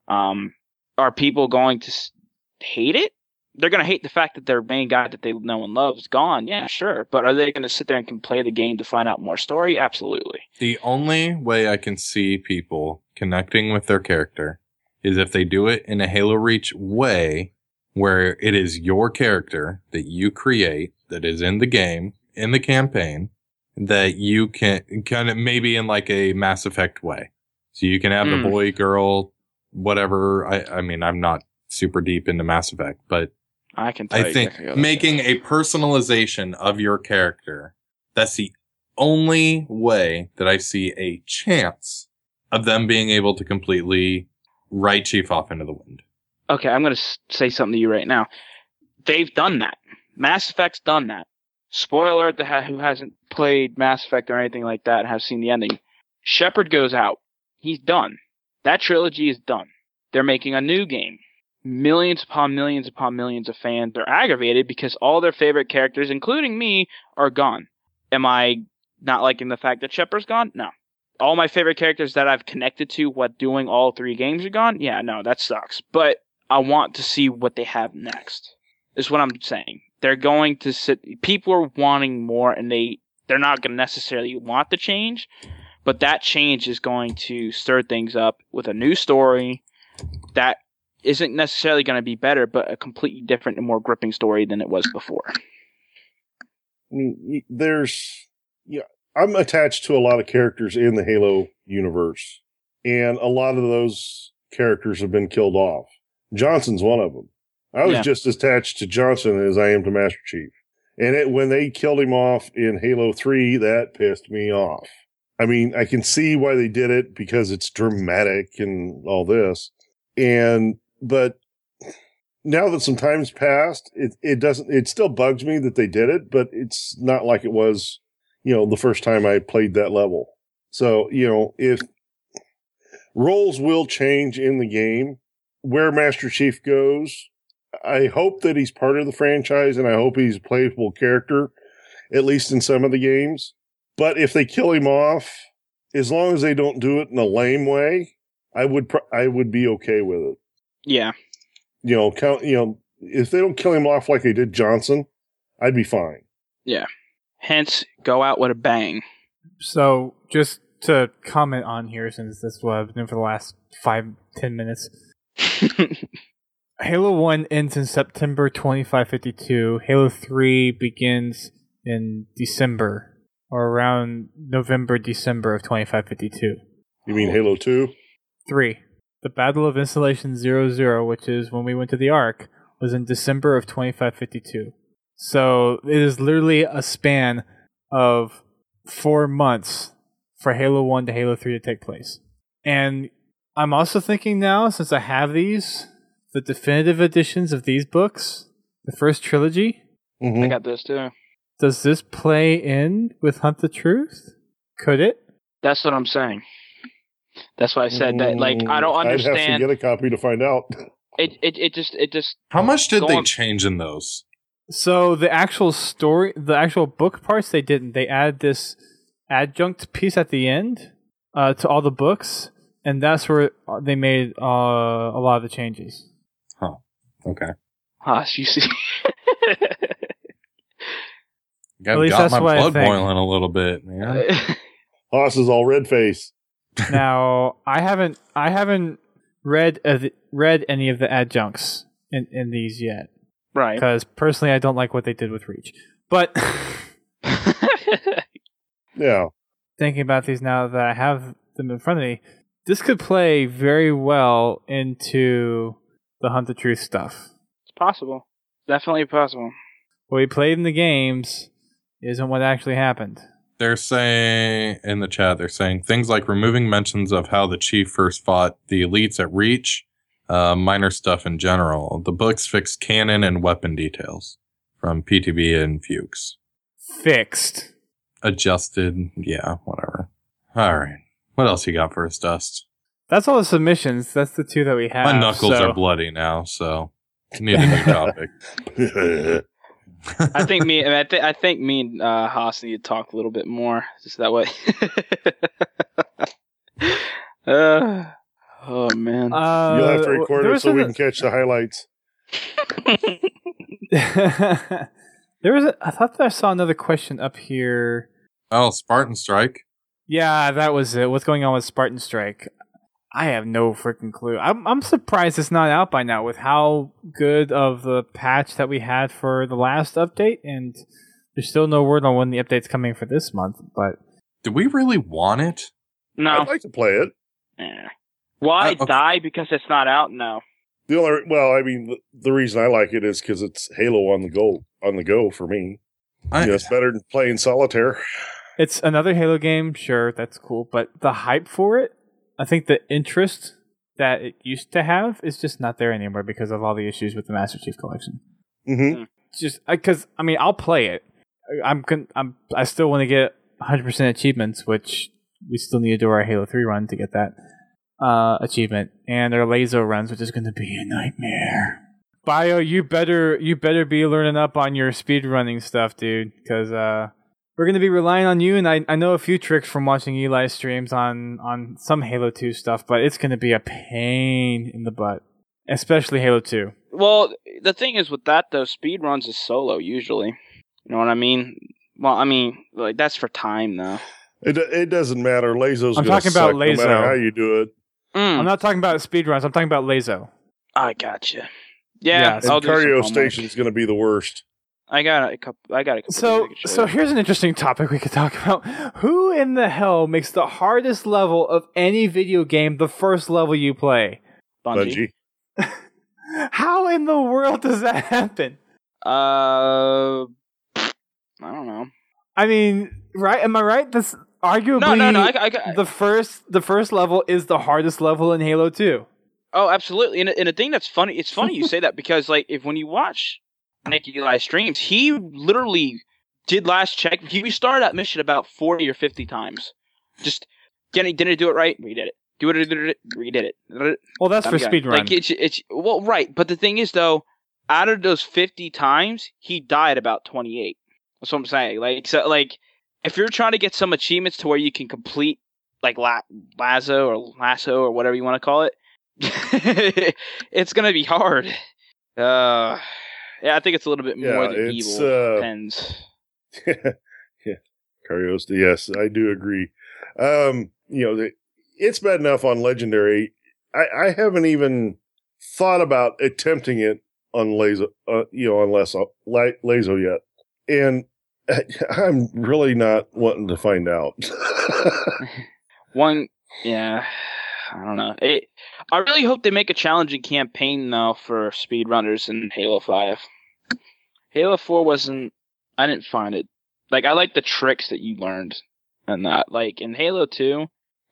Are people going to hate it? They're going to hate the fact that their main guy that they know and love is gone. Yeah, sure. But are they going to sit there and can play the game to find out more story? Absolutely. The only way I can see people connecting with their character is if they do it in a Halo Reach way where it is your character that you create that is in the game, in the campaign, that you can kind of maybe in like a Mass Effect way. So you can have the boy, girl, whatever. I mean, I'm not super deep into Mass Effect, but I think making a personalization of your character, that's the only way that I see a chance of them being able to completely write Chief off into the wind. Okay, I'm going to say something to you right now. They've done that. Mass Effect's done that. Spoiler alert to who hasn't played Mass Effect or anything like that and has seen the ending. Shepard goes out. He's done. That trilogy is done. They're making a new game. Millions upon millions upon millions of fans are aggravated because all their favorite characters, including me, are gone. Am I not liking the fact that Shepard's gone? No. All my favorite characters that I've connected to doing all 3 games are gone? Yeah, no, that sucks. But I want to see what they have next, is what I'm saying. They're going to people are wanting more, and they're not going to necessarily want the change, but that change is going to stir things up with a new story that isn't necessarily going to be better, but a completely different and more gripping story than it was before. I mean, I'm attached to a lot of characters in the Halo universe, and a lot of those characters have been killed off. Johnson's one of them. I was just as attached to Johnson as I am to Master Chief. And when they killed him off in Halo 3, that pissed me off. I mean, I can see why they did it because it's dramatic and all this. But now that some time's passed, it still bugs me that they did it, but it's not like it was, the first time I played that level. So, if roles will change in the game, where Master Chief goes, I hope that he's part of the franchise, and I hope he's a playable character, at least in some of the games. But if they kill him off, as long as they don't do it in a lame way, I would be okay with it. Yeah. If they don't kill him off like they did Johnson, I'd be fine. Yeah. Hence, go out with a bang. So, just to comment on here, since this is what I've been doing for the last 5-10 minutes. Halo 1 ends in September 2552. Halo 3 begins in December, or around November, December of 2552. You mean Halo 2? 3. The Battle of Installation 00, which is when we went to the Ark, was in December of 2552. So it is literally a span of 4 months for Halo 1 to Halo 3 to take place. And I'm also thinking now, since I have the definitive editions of these books, the first trilogy. Mm-hmm. I got those too. Does this play in with Hunt the Truth? Could it? That's what I'm saying. That's why I said that. Like, I don't understand. I'd have to get a copy to find out. It just. How much did they change in those? So the actual story, the actual book parts, they didn't. They added this adjunct piece at the end to all the books, and that's where they made a lot of the changes. Huh. Okay. You see. At least got that's my what blood boiling a little bit, man. Haas is all red face. Now, I haven't read any of the adjuncts in these yet. Right. Because personally, I don't like what they did with Reach. But yeah. thinking about these now that I have them in front of me, this could play very well into the Hunt the Truth stuff. It's possible. Definitely possible. What we played in the games isn't what actually happened. They're saying in the chat, they're saying things like removing mentions of how the chief first fought the elites at Reach, minor stuff in general. The books fix canon and weapon details from PTB and Fuchs. Fixed. Adjusted, yeah, whatever. All right. What else you got for us, Dust? That's all the submissions. That's the two that we have. My knuckles are bloody now, so need a new topic. I think me and Haas need to talk a little bit more. Just that way. Oh man. You'll have to record it so we can catch the highlights. I thought that I saw another question up here. Oh, Spartan Strike? Yeah, that was it. What's going on with Spartan Strike? I have no freaking clue. I'm surprised it's not out by now with how good of the patch that we had for the last update, and there's still no word on when the update's coming for this month. But do we really want it? No. I'd like to play it. Yeah. Why die because it's not out? No. The reason I like it is because it's Halo on the go for me. It's better than playing solitaire. It's another Halo game, sure, that's cool, but the hype for it, I think the interest that it used to have is just not there anymore because of all the issues with the Master Chief Collection. Mm-hmm. Just because I'll play it. I still want to get 100% achievements, which we still need to do our Halo 3 run to get that achievement, and our Lazo runs, which is going to be a nightmare. Bio, you better be learning up on your speedrunning stuff, dude, because we're going to be relying on you, and I know a few tricks from watching Eli's streams on some Halo 2 stuff, but it's going to be a pain in the butt, especially Halo 2. Well, the thing is with that, though, speedruns is solo, usually. You know what I mean? Well, like, that's for time, though. It doesn't matter. Lazo's I'm going talking to suck about Lazo. no matter how you do it. I'm not talking about speedruns. I'm talking about Lazo. I gotcha. Yeah, and Cardio Station is going to be the worst. I got a couple. So here's an interesting topic we could talk about. Who in the hell makes the hardest level of any video game the first level you play? Bungie. How in the world does that happen? I don't know. I mean, right? Am I right? This arguably no. The first level is the hardest level in Halo 2. Oh, absolutely. And the thing that's funny, it's funny you say that because like when you watch Nick Eli streams, he literally did last check. He restarted that mission about 40 or 50 times. Just didn't do it right, redid it. Redid it. Well, that's for speedrun. Like it's well, right. But the thing is, though, out of those 50 times, he died about 28. That's what I'm saying. Like if you're trying to get some achievements to where you can complete like lasso or whatever you want to call it, it's gonna be hard. Yeah, I think it's a little bit more than evil. Depends. Yeah, Cariosta. Yes, I do agree. It's bad enough on Legendary. I haven't even thought about attempting it on Lazo. On Lazo yet, and I'm really not wanting to find out. I don't know. I really hope they make a challenging campaign, though, for speedrunners in Halo 5. Halo 4 wasn't... I didn't find it. Like, I like the tricks that you learned and that. Like, in Halo 2,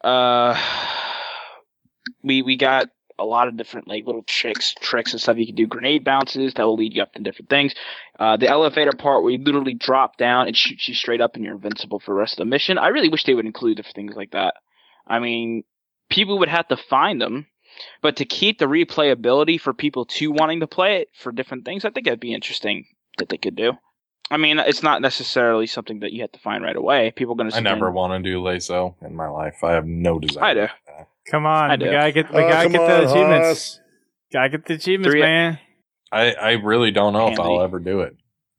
we got a lot of different, like, little tricks and stuff. You can do grenade bounces that will lead you up to different things. The elevator part where you literally drop down and shoot you straight up and you're invincible for the rest of the mission. I really wish they would include different things like that. I mean... people would have to find them, but to keep the replayability for people wanting to play it for different things, I think that'd be interesting that they could do. I mean, it's not necessarily something that you have to find right away. People are going to. I never want to do Lazo in my life. I have no desire. I do. Come on, we gotta get the achievements. Gotta get the achievements, man. I really don't know if I'll ever do it.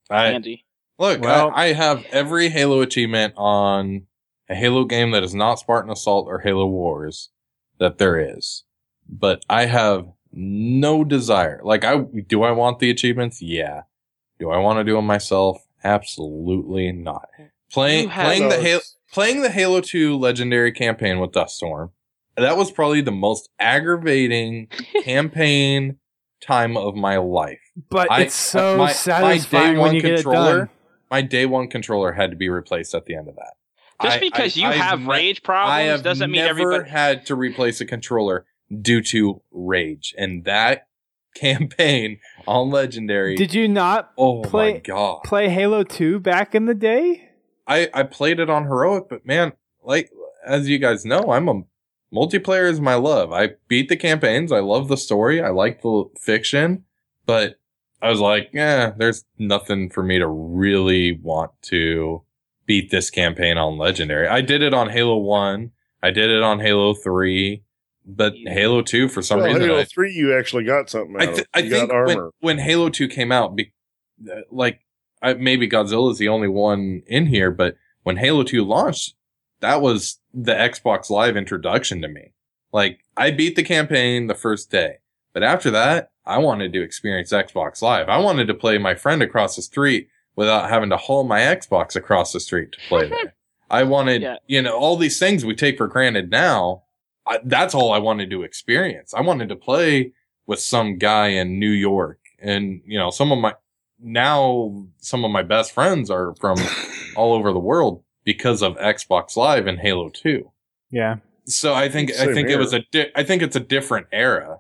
I have every Halo achievement on a Halo game that is not Spartan Assault or Halo Wars that there is, but I have no desire. Like, do I want the achievements? Yeah. Do I want to do them myself? Absolutely not. Playing playing the Halo 2 Legendary campaign with Duststorm, that was probably the most aggravating campaign time of my life. But it's so satisfying when you get it done. My day one controller had to be replaced at the end of that. Just because you have rage problems doesn't mean everybody... I have never had to replace a controller due to rage. And that campaign on Legendary... Did you not play Halo 2 back in the day? I played it on Heroic, but man, like, as you guys know, multiplayer is my love. I beat the campaigns. I love the story. I like the fiction. But I was like, there's nothing for me to really want to beat this campaign on Legendary. I did it on Halo 1. I did it on Halo 3. But Halo 2, for some reason... Halo 3, you actually got something out of it. I think when Halo 2 came out, maybe Godzilla's the only one in here, but when Halo 2 launched, that was the Xbox Live introduction to me. Like, I beat the campaign the first day. But after that, I wanted to experience Xbox Live. I wanted to play my friend across the street without having to haul my Xbox across the street to play there. I wanted, all these things we take for granted now. That's all I wanted to experience. I wanted to play with some guy in New York. And, some of my best friends are from all over the world because of Xbox Live and Halo 2. Yeah. So I think it's a different era,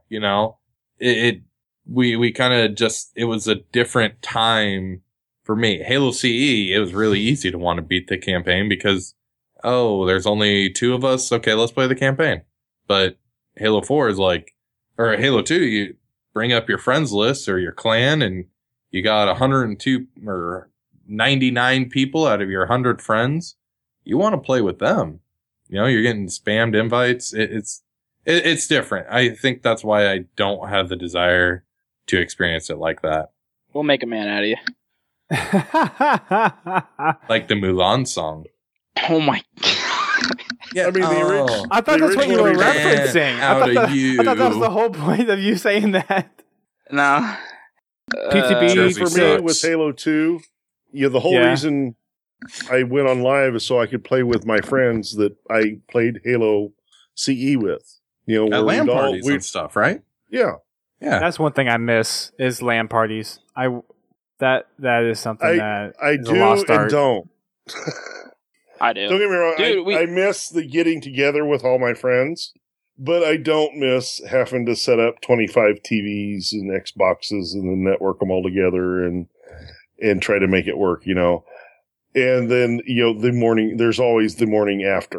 we kind of it was a different time for me. Halo CE, it was really easy to want to beat the campaign because, there's only 2 of us. Okay, let's play the campaign. But Halo 4 is or Halo 2, you bring up your friends list or your clan and you got 102 or 99 people out of your 100 friends. You want to play with them. You're getting spammed invites. It's different. I think that's why I don't have the desire to experience it like that. We'll make a man out of you. Like the Mulan song. Oh my God. Yeah, I mean, I thought that's what you were referencing. I thought that was the whole point of you saying that. No. PTB for me with Halo 2, the whole reason I went on live is so I could play with my friends that I played Halo CE with. At LAN parties and stuff, right? Yeah. Yeah. That's one thing I miss is LAN parties. That is something that I is do a lost art. And don't. I do. Don't get me wrong. Dude, I miss the getting together with all my friends, but I don't miss having to set up 25 TVs and Xboxes and then network them all together and try to make it work, And then, the morning, there's always the morning after.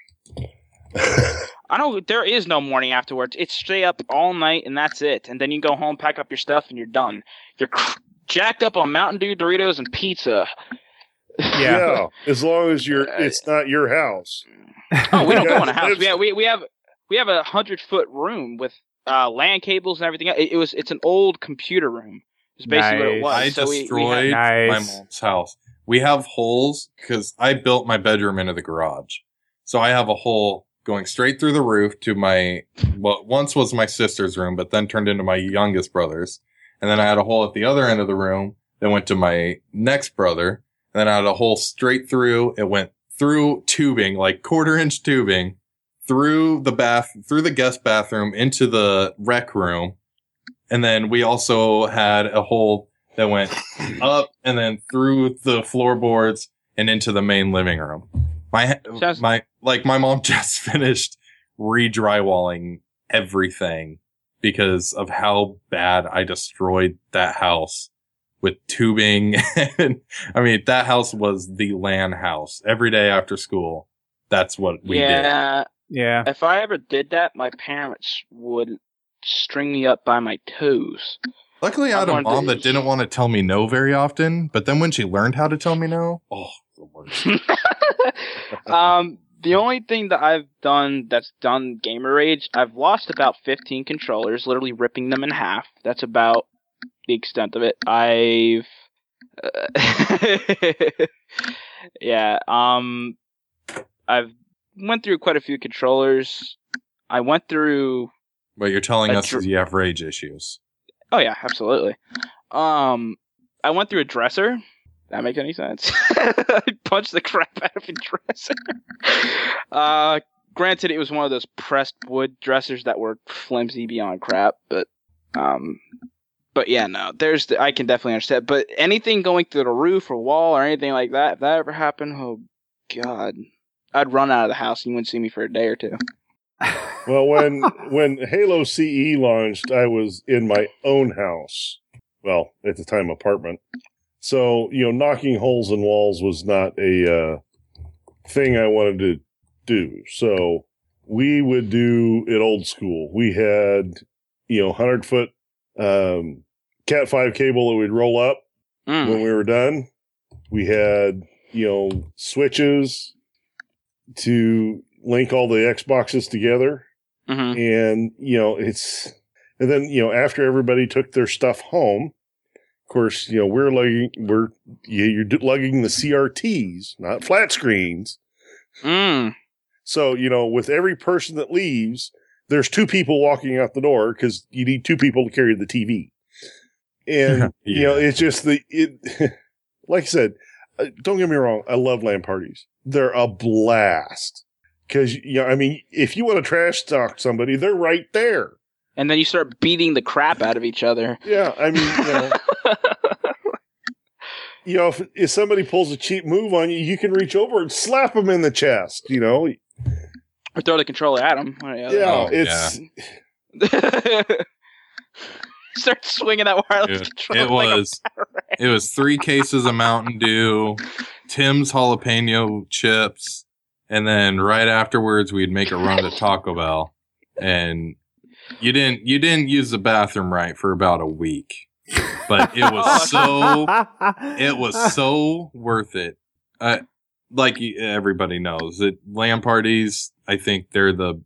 There is no morning afterwards. It's stay up all night and that's it. And then you go home, pack up your stuff, and you're done. You're jacked up on Mountain Dew, Doritos, and pizza. Yeah. As long as it's not your house. Oh, we don't go in a house. We have a 100-foot room with LAN cables and everything. It's an old computer room. It's basically what it was. I destroyed my mom's house. We have holes because I built my bedroom into the garage. So I have a hole going straight through the roof to what once was my sister's room, but then turned into my youngest brother's. And then I had a hole at the other end of the room that went to my next brother. And then I had a hole straight through. It went through tubing, like 1/4-inch tubing, through the guest bathroom into the rec room. And then we also had a hole that went up and then through the floorboards and into the main living room. My mom just finished re-drywalling everything because of how bad I destroyed that house with tubing. And I mean, that house was the LAN house. Every day after school, that's what we did. Yeah. If I ever did that, my parents would string me up by my toes. Luckily, I had a mom that didn't want to tell me no very often, but then when she learned how to tell me no, the worst. The only thing that I've done that's done gamer rage, I've lost about 15 controllers, literally ripping them in half. That's about the extent of it. I've went through quite a few controllers. I went through... But you're telling us you have rage issues. Oh, yeah, absolutely. I went through a dresser. That make any sense? I punch the crap out of a dresser. Granted, it was one of those pressed wood dressers that were flimsy beyond crap, but yeah, no, I can definitely understand. But anything going through the roof or wall or anything like that, if that ever happened, oh god, I'd run out of the house and you wouldn't see me for a day or two. Well, when Halo CE launched, I was in my own house. Well, at the time, apartment. So, knocking holes in walls was not a thing I wanted to do. So we would do it old school. We had, 100-foot Cat5 cable that we'd roll up when we were done. We had, switches to link all the Xboxes together. Mm-hmm. And, and then, after everybody took their stuff home, of course, you're lugging the CRTs, not flat screens. So, with every person that leaves, there's two people walking out the door because you need two people to carry the TV. And, it's just like I said, don't get me wrong. I love LAN parties. They're a blast. Because, if you want to trash talk somebody, they're right there. And then you start beating the crap out of each other. Yeah, if somebody pulls a cheap move on you, you can reach over and slap them in the chest, Or throw the controller at them. Start swinging that wireless controller. It was 3 cases of Mountain Dew, Tim's jalapeno chips, and then right afterwards we'd make a run to Taco Bell. And you didn't use the bathroom right for about a week. But it was so worth it. Like everybody knows that LAN parties, I think they're the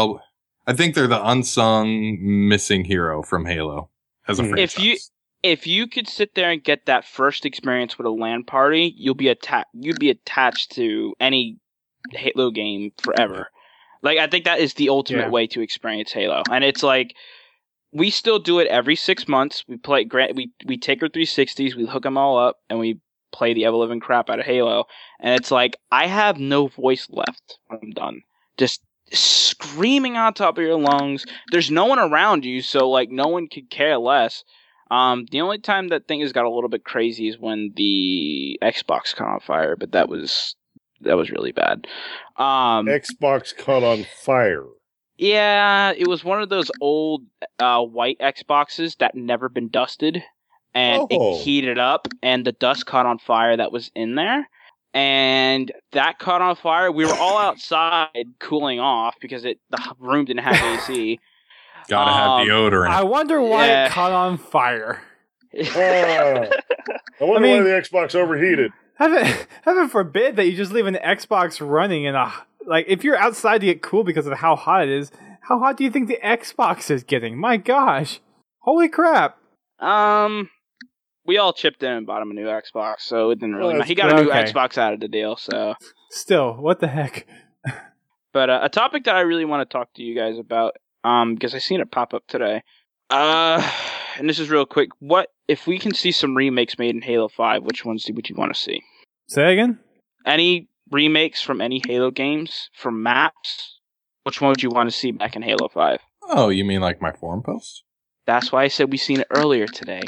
unsung missing hero from Halo as a franchise. If you could sit there and get that first experience with a LAN party, you'd be attached to any Halo game forever. Like, I think that is the ultimate way to experience Halo. And it's like, we still do it every 6 months. We play, we take our 360s, we hook them all up, and we play the ever-living crap out of Halo. And it's like, I have no voice left when I'm done. Just screaming on top of your lungs. There's no one around you, so, like, no one could care less. The only time that thing has got a little bit crazy is when the Xbox caught on fire, but that was really bad. Xbox caught on fire. Yeah, it was one of those old white Xboxes that never been dusted, and it heated up, and the dust caught on fire that was in there, and that caught on fire. We were all outside cooling off because the room didn't have AC. Gotta have deodorant. I wonder why it caught on fire. I wonder why the Xbox overheated. Heaven forbid that you just leave an Xbox running in if you're outside to get cool because of how hot it is, how hot do you think the Xbox is getting? My gosh. Holy crap. We all chipped in and bought him a new Xbox, so it didn't really matter. He got a new Xbox out of the deal, so. Still, what the heck? But a topic that I really want to talk to you guys about, because I seen it pop up today. And this is real quick. What if we can see some remakes made in Halo 5, which ones would you want to see? Say again? Any remakes from any Halo games, from maps? Which one would you want to see back in Halo 5? Oh, you mean like my forum post? That's why I said we seen it earlier today.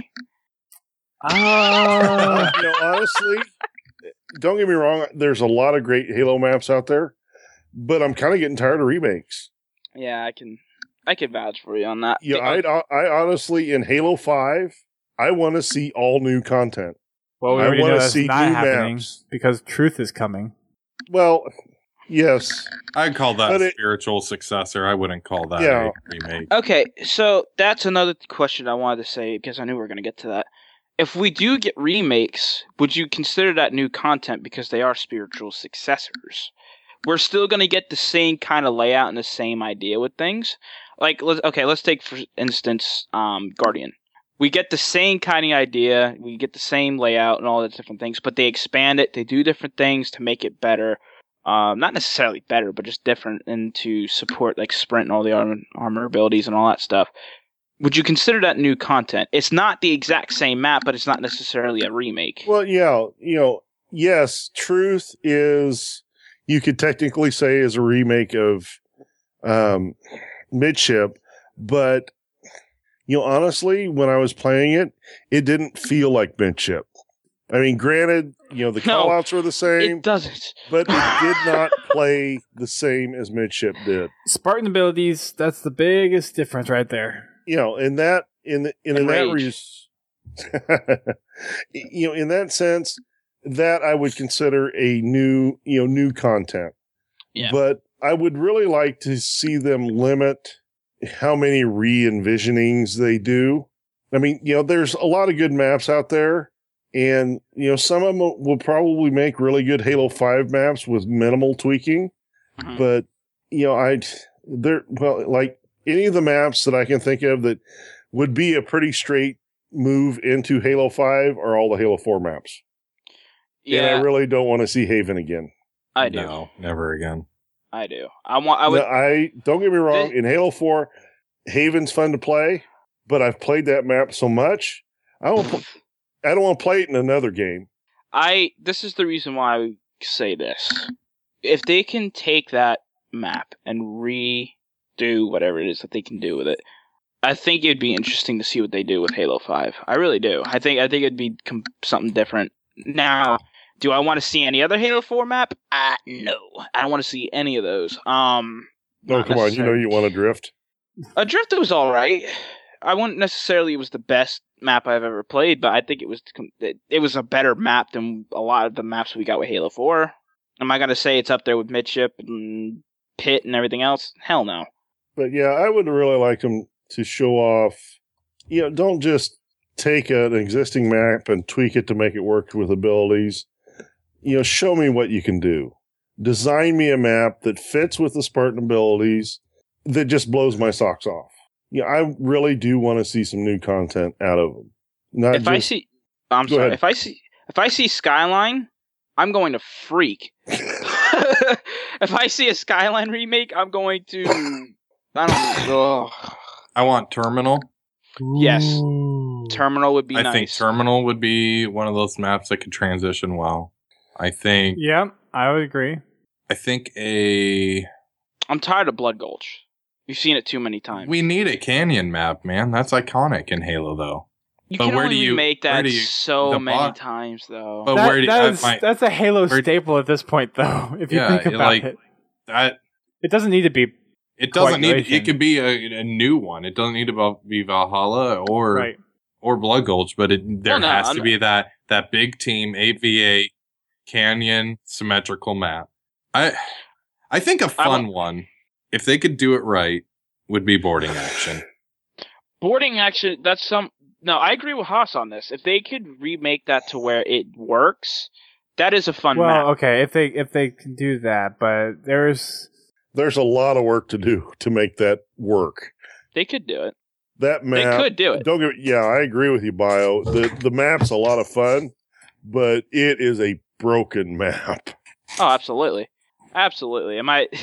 Honestly, don't get me wrong. There's a lot of great Halo maps out there, but I'm kind of getting tired of remakes. Yeah, I can vouch for you on that. Yeah, I honestly, in Halo 5, I want to see all new content. Well, we already know that's not happening because Truth is coming. Well, yes. I'd call that a spiritual successor. I wouldn't call that a remake. Okay, so that's another question I wanted to say because I knew we were going to get to that. If we do get remakes, would you consider that new content because they are spiritual successors? We're still going to get the same kind of layout and the same idea with things. Let's take, for instance, Guardian. We get the same kind of idea, we get the same layout and all the different things, but they expand it, they do different things to make it better. Not necessarily better, but just different, and to support like sprint and all the armor abilities and all that stuff. Would you consider that new content? It's not the exact same map, but it's not necessarily a remake. Well, yeah, yes, Truth is, you could technically say, is a remake of Midship, but honestly, when I was playing it, it didn't feel like Midship. I mean, granted, the callouts were the same. It doesn't. But it did not play the same as Midship did. Spartan abilities, that's the biggest difference right there. In that sense, that I would consider a new content. Yeah. But I would really like to see them limit how many re-envisionings they do. I mean, there's a lot of good maps out there, and some of them will probably make really good Halo 5 maps with minimal tweaking. Mhm. But like any of the maps that I can think of that would be a pretty straight move into Halo 5 are all the Halo 4 maps. Yeah, And I really don't want to see Haven again. I do. No, never again. I do. I would. Don't get me wrong. In Halo 4, Haven's fun to play, but I've played that map so much, I don't want to play it in another game. This is the reason why I say this. If they can take that map and redo whatever it is that they can do with it, I think it'd be interesting to see what they do with Halo 5. I really do. I think it'd be something different. Now, do I want to see any other Halo 4 map? No. I don't want to see any of those. Oh, come on. You want to drift. Adrift was alright. I wouldn't necessarily it was the best map I've ever played, but I think it was a better map than a lot of the maps we got with Halo 4. Am I going to say it's up there with Midship and Pit and everything else? Hell no. But yeah, I would really like them to show off, don't just take an existing map and tweak it to make it work with abilities. Show me what you can do. Design me a map that fits with the Spartan abilities that just blows my socks off. I really do want to see some new content out of them. If I see Skyline, I'm going to freak. If I see a Skyline remake, I'm going to. I want Terminal. Yes, Terminal would be nice. I think Terminal would be one of those maps that could transition well. I think. Yeah, I would agree. I think I'm tired of Blood Gulch. You've seen it too many times. We need a canyon map, man. That's iconic in Halo, though. You can only make that so many times, though. But that's a Halo staple at this point, though. If you think about it, it doesn't need to be. It doesn't need. It could be a new one. It doesn't need to be Valhalla or Blood Gulch, but there has to be that big team 8v8 canyon symmetrical map. I think a fun one, if they could do it right, would be Boarding Action. Boarding Action. No, I agree with Haas on this. If they could remake that to where it works, that is a fun map. Well, okay, if they can do that, but there's a lot of work to do to make that work. They could do it. That map, they could do it. I agree with you, Bio. The map's a lot of fun, but it is a broken map. Oh, absolutely. Absolutely.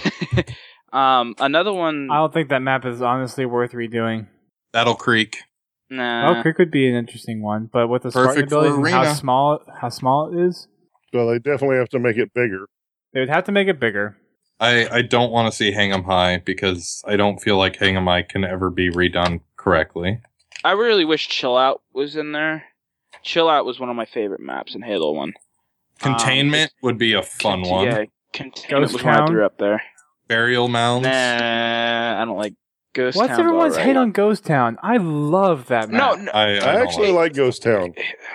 Another one. I don't think that map is honestly worth redoing. Battle Creek. Nah. Battle Creek would be an interesting one, but with the Spartan abilities and how small it is. Well, they definitely have to make it bigger. They would have to make it bigger. I don't want to see Hang 'em High because I don't feel like Hang 'em High can ever be redone correctly. I really wish Chill Out was in there. Chill Out was one of my favorite maps in Halo 1. Containment would be a fun one. Yeah, Containment was one I threw up there. Burial Mounds. Nah, I don't like Ghost Town. What's everyone's hate on Ghost Town? I love that map. No, I actually like Ghost Town.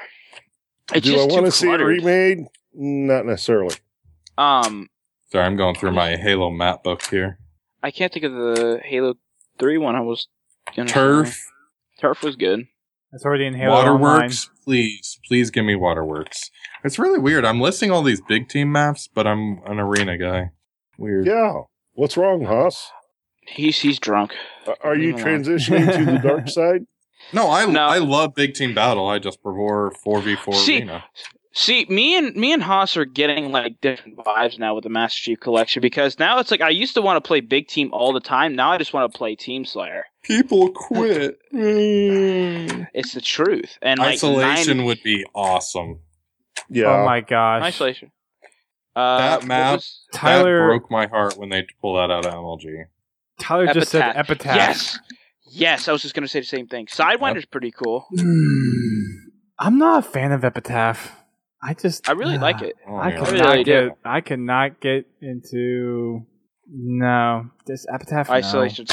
Do I want to see it remade? Not necessarily. Sorry, I'm going through my Halo map book here. I can't think of the Halo 3 one I was gonna Turf. say. Turf was good. It's already in Halo Waterworks, Online. Please give me Waterworks. It's really weird. I'm listing all these big team maps, but I'm an arena guy. Weird. Yeah. What's wrong, Haas? He's drunk. Are you transitioning to the dark side? No, I love big team battle. I just prefer 4v4 arena. See, me and Haas are getting like different vibes now with the Master Chief Collection because now it's like I used to want to play big team all the time. Now I just want to play Team Slayer. People quit. It's the truth. And Isolation would be awesome. Yeah. Oh my gosh. Isolation. That map, Tyler- that broke my heart when they pulled that out of MLG. Tyler just said Epitaph. Yes, I was just going to say the same thing. Sidewinder's pretty cool. I'm not a fan of Epitaph. I really like it. Oh, I yeah. cannot get into this Epitaph. Isolation.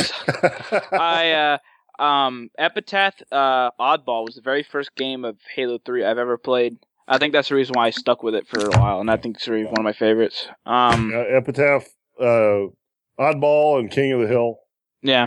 Epitaph Oddball was the very first game of Halo 3 I've ever played. I think that's the reason why I stuck with it for a while, and I think it's really one of my favorites. Epitaph, Oddball, and King of the Hill. Yeah.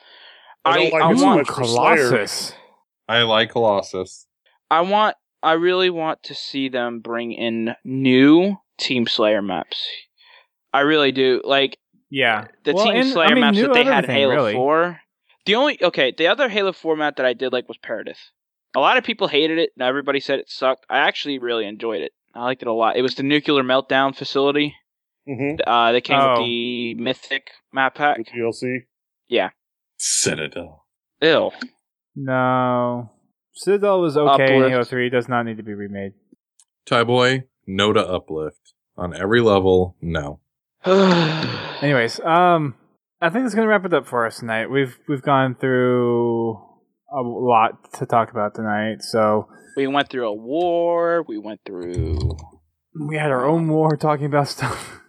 I don't like I it so want much for Slayer. Colossus. I like Colossus. I really want to see them bring in new Team Slayer maps. I really do. Like, Yeah. the Team Slayer maps new that they had in everything, Halo really. 4. The other Halo 4 map that I did like was Paradis. A lot of people hated it, and everybody said it sucked. I actually really enjoyed it. I liked it a lot. It was the nuclear meltdown facility. Mm-hmm. They came with the Mythic map pack. DLC. Yeah. Citadel. Ew. No. Citadel was okay in Uplift. Halo 3. It does not need to be remade. Tyboy, no to Uplift. On every level, no. Anyways, I think that's gonna wrap it up for us tonight. We've gone through a lot to talk about tonight, so We went through a war. We went through... we had our own war talking about stuff.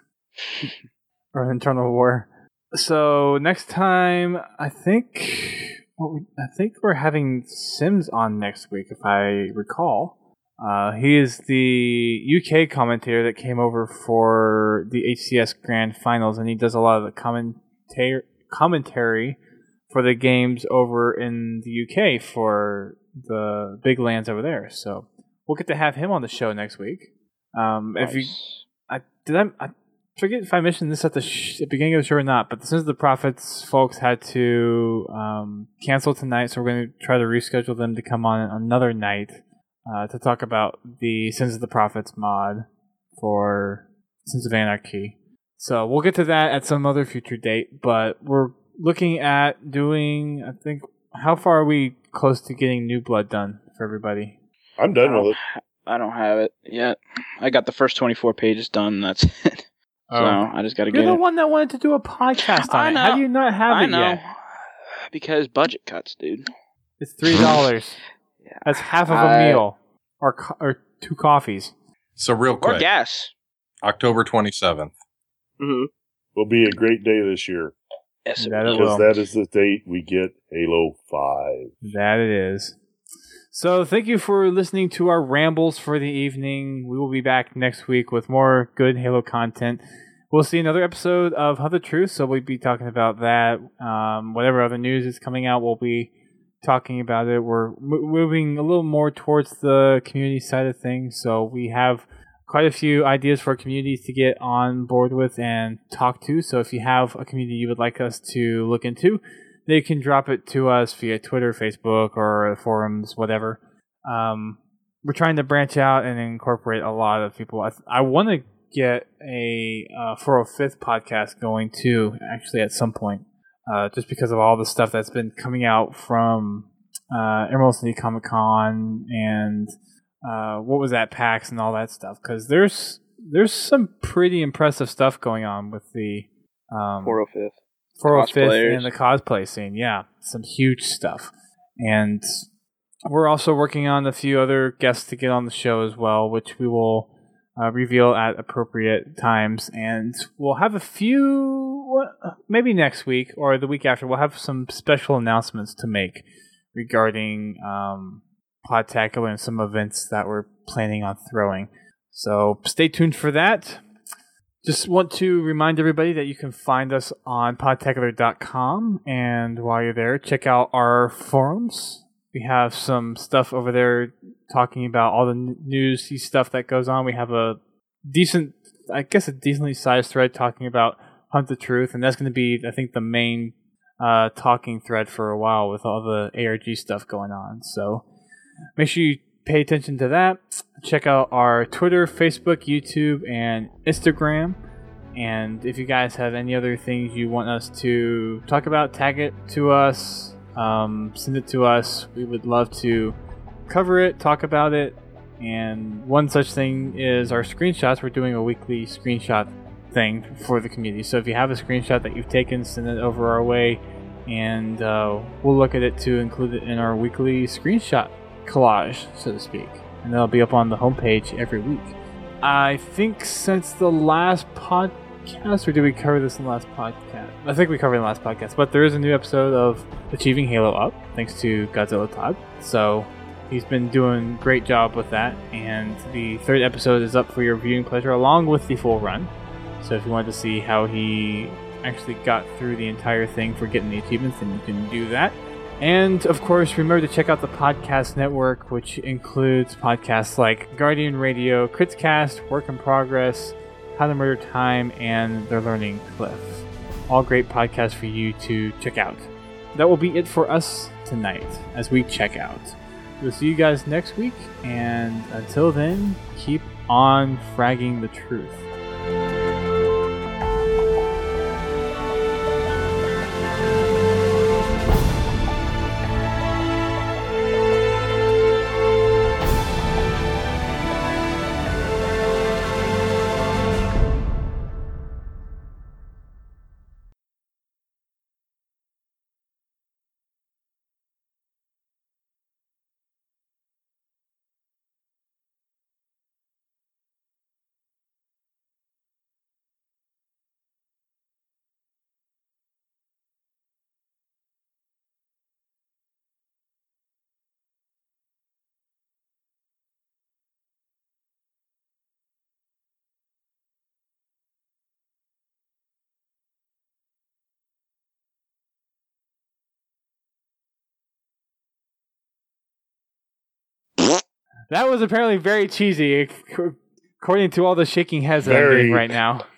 Or an internal war. So next time, I think we're having Sims on next week, if I recall. He is the UK commentator that came over for the HCS Grand Finals, and he does a lot of the commentary for the games over in the UK for the big lands over there. So we'll get to have him on the show next week. If you, I forget if I mentioned this at the beginning of the show or not, but the Sins of the Prophets folks had to cancel tonight, so we're going to try to reschedule them to come on another night to talk about the Sins of the Prophets mod for Sins of Anarchy. So we'll get to that at some other future date, but we're looking at doing, I think, how far are we close to getting New Blood done for everybody? I'm done with it. I don't have it yet. I got the first 24 pages done, and that's it. So I just got to get You're the it. one that wanted to do a podcast on I it. know. How do you not have I it know. yet? Because budget cuts, dude. It's $3. Yeah. That's half of a meal, or 2 coffees. So real Or quick, gas. October 27th. Mm-hmm. Will be a great day this year Yes, it That will. it because will. that is the date we get Halo 5. That it is. So thank you for listening to our rambles for the evening. We will be back next week with more good Halo content. We'll see another episode of Hunt the Truth, so we'll be talking about that. Whatever other news is coming out, we'll be talking about it. We're moving a little more towards the community side of things, so we have quite a few ideas for communities to get on board with and talk to. So if you have a community you would like us to look into, they can drop it to us via Twitter, Facebook, or forums, whatever. We're trying to branch out and incorporate a lot of people. I want to get a 405th podcast going too, actually, at some point, just because of all the stuff that's been coming out from Emerald City Comic Con and what was that, PAX and all that stuff. Because there's some pretty impressive stuff going on with the 405th. 405th Cosplayers. and the cosplay scene. Yeah, some huge stuff. And we're also working on a few other guests to get on the show as well, which we will reveal at appropriate times. And we'll have a few, maybe next week or the week after, we'll have some special announcements to make regarding Podtacular and some events that we're planning on throwing. So stay tuned for that. Just want to remind everybody that you can find us on podtacular.com, and while you're there, check out our forums. We have some stuff over there talking about all the newsy stuff that goes on. We have a decently sized thread talking about Hunt the Truth, and that's going to be, I think, the main talking thread for a while with all the ARG stuff going on. So make sure you pay attention to that. Check out our Twitter, Facebook, YouTube, and Instagram. And if you guys have any other things you want us to talk about, tag it to us, send it to us. We would love to cover it, talk about it, And one such thing is our screenshots. We're doing a weekly screenshot thing for the community. So if you have a screenshot that you've taken, send it over our way, and we'll look at it to include it in our weekly screenshot collage, so to speak. And that'll be up on the homepage every week. I think since the last podcast, or did we cover this in the last podcast? I think we covered it in the last podcast, but there is a new episode of Achieving Halo up, thanks to Godzilla Todd. So he's been doing a great job with that, and the third episode is up for your viewing pleasure along with the full run. So if you wanted to see how he actually got through the entire thing for getting the achievements, then you can do that. And of course, remember to check out the podcast network, which includes podcasts like Guardian Radio, Critscast, Work in Progress, How to Murder Time, and The Learning Cliff. All great podcasts for you to check out. That will be it for us tonight as we check out. We'll see you guys next week, and until then, keep on fragging the truth. That was apparently very cheesy, according to all the shaking heads that I'm getting right now.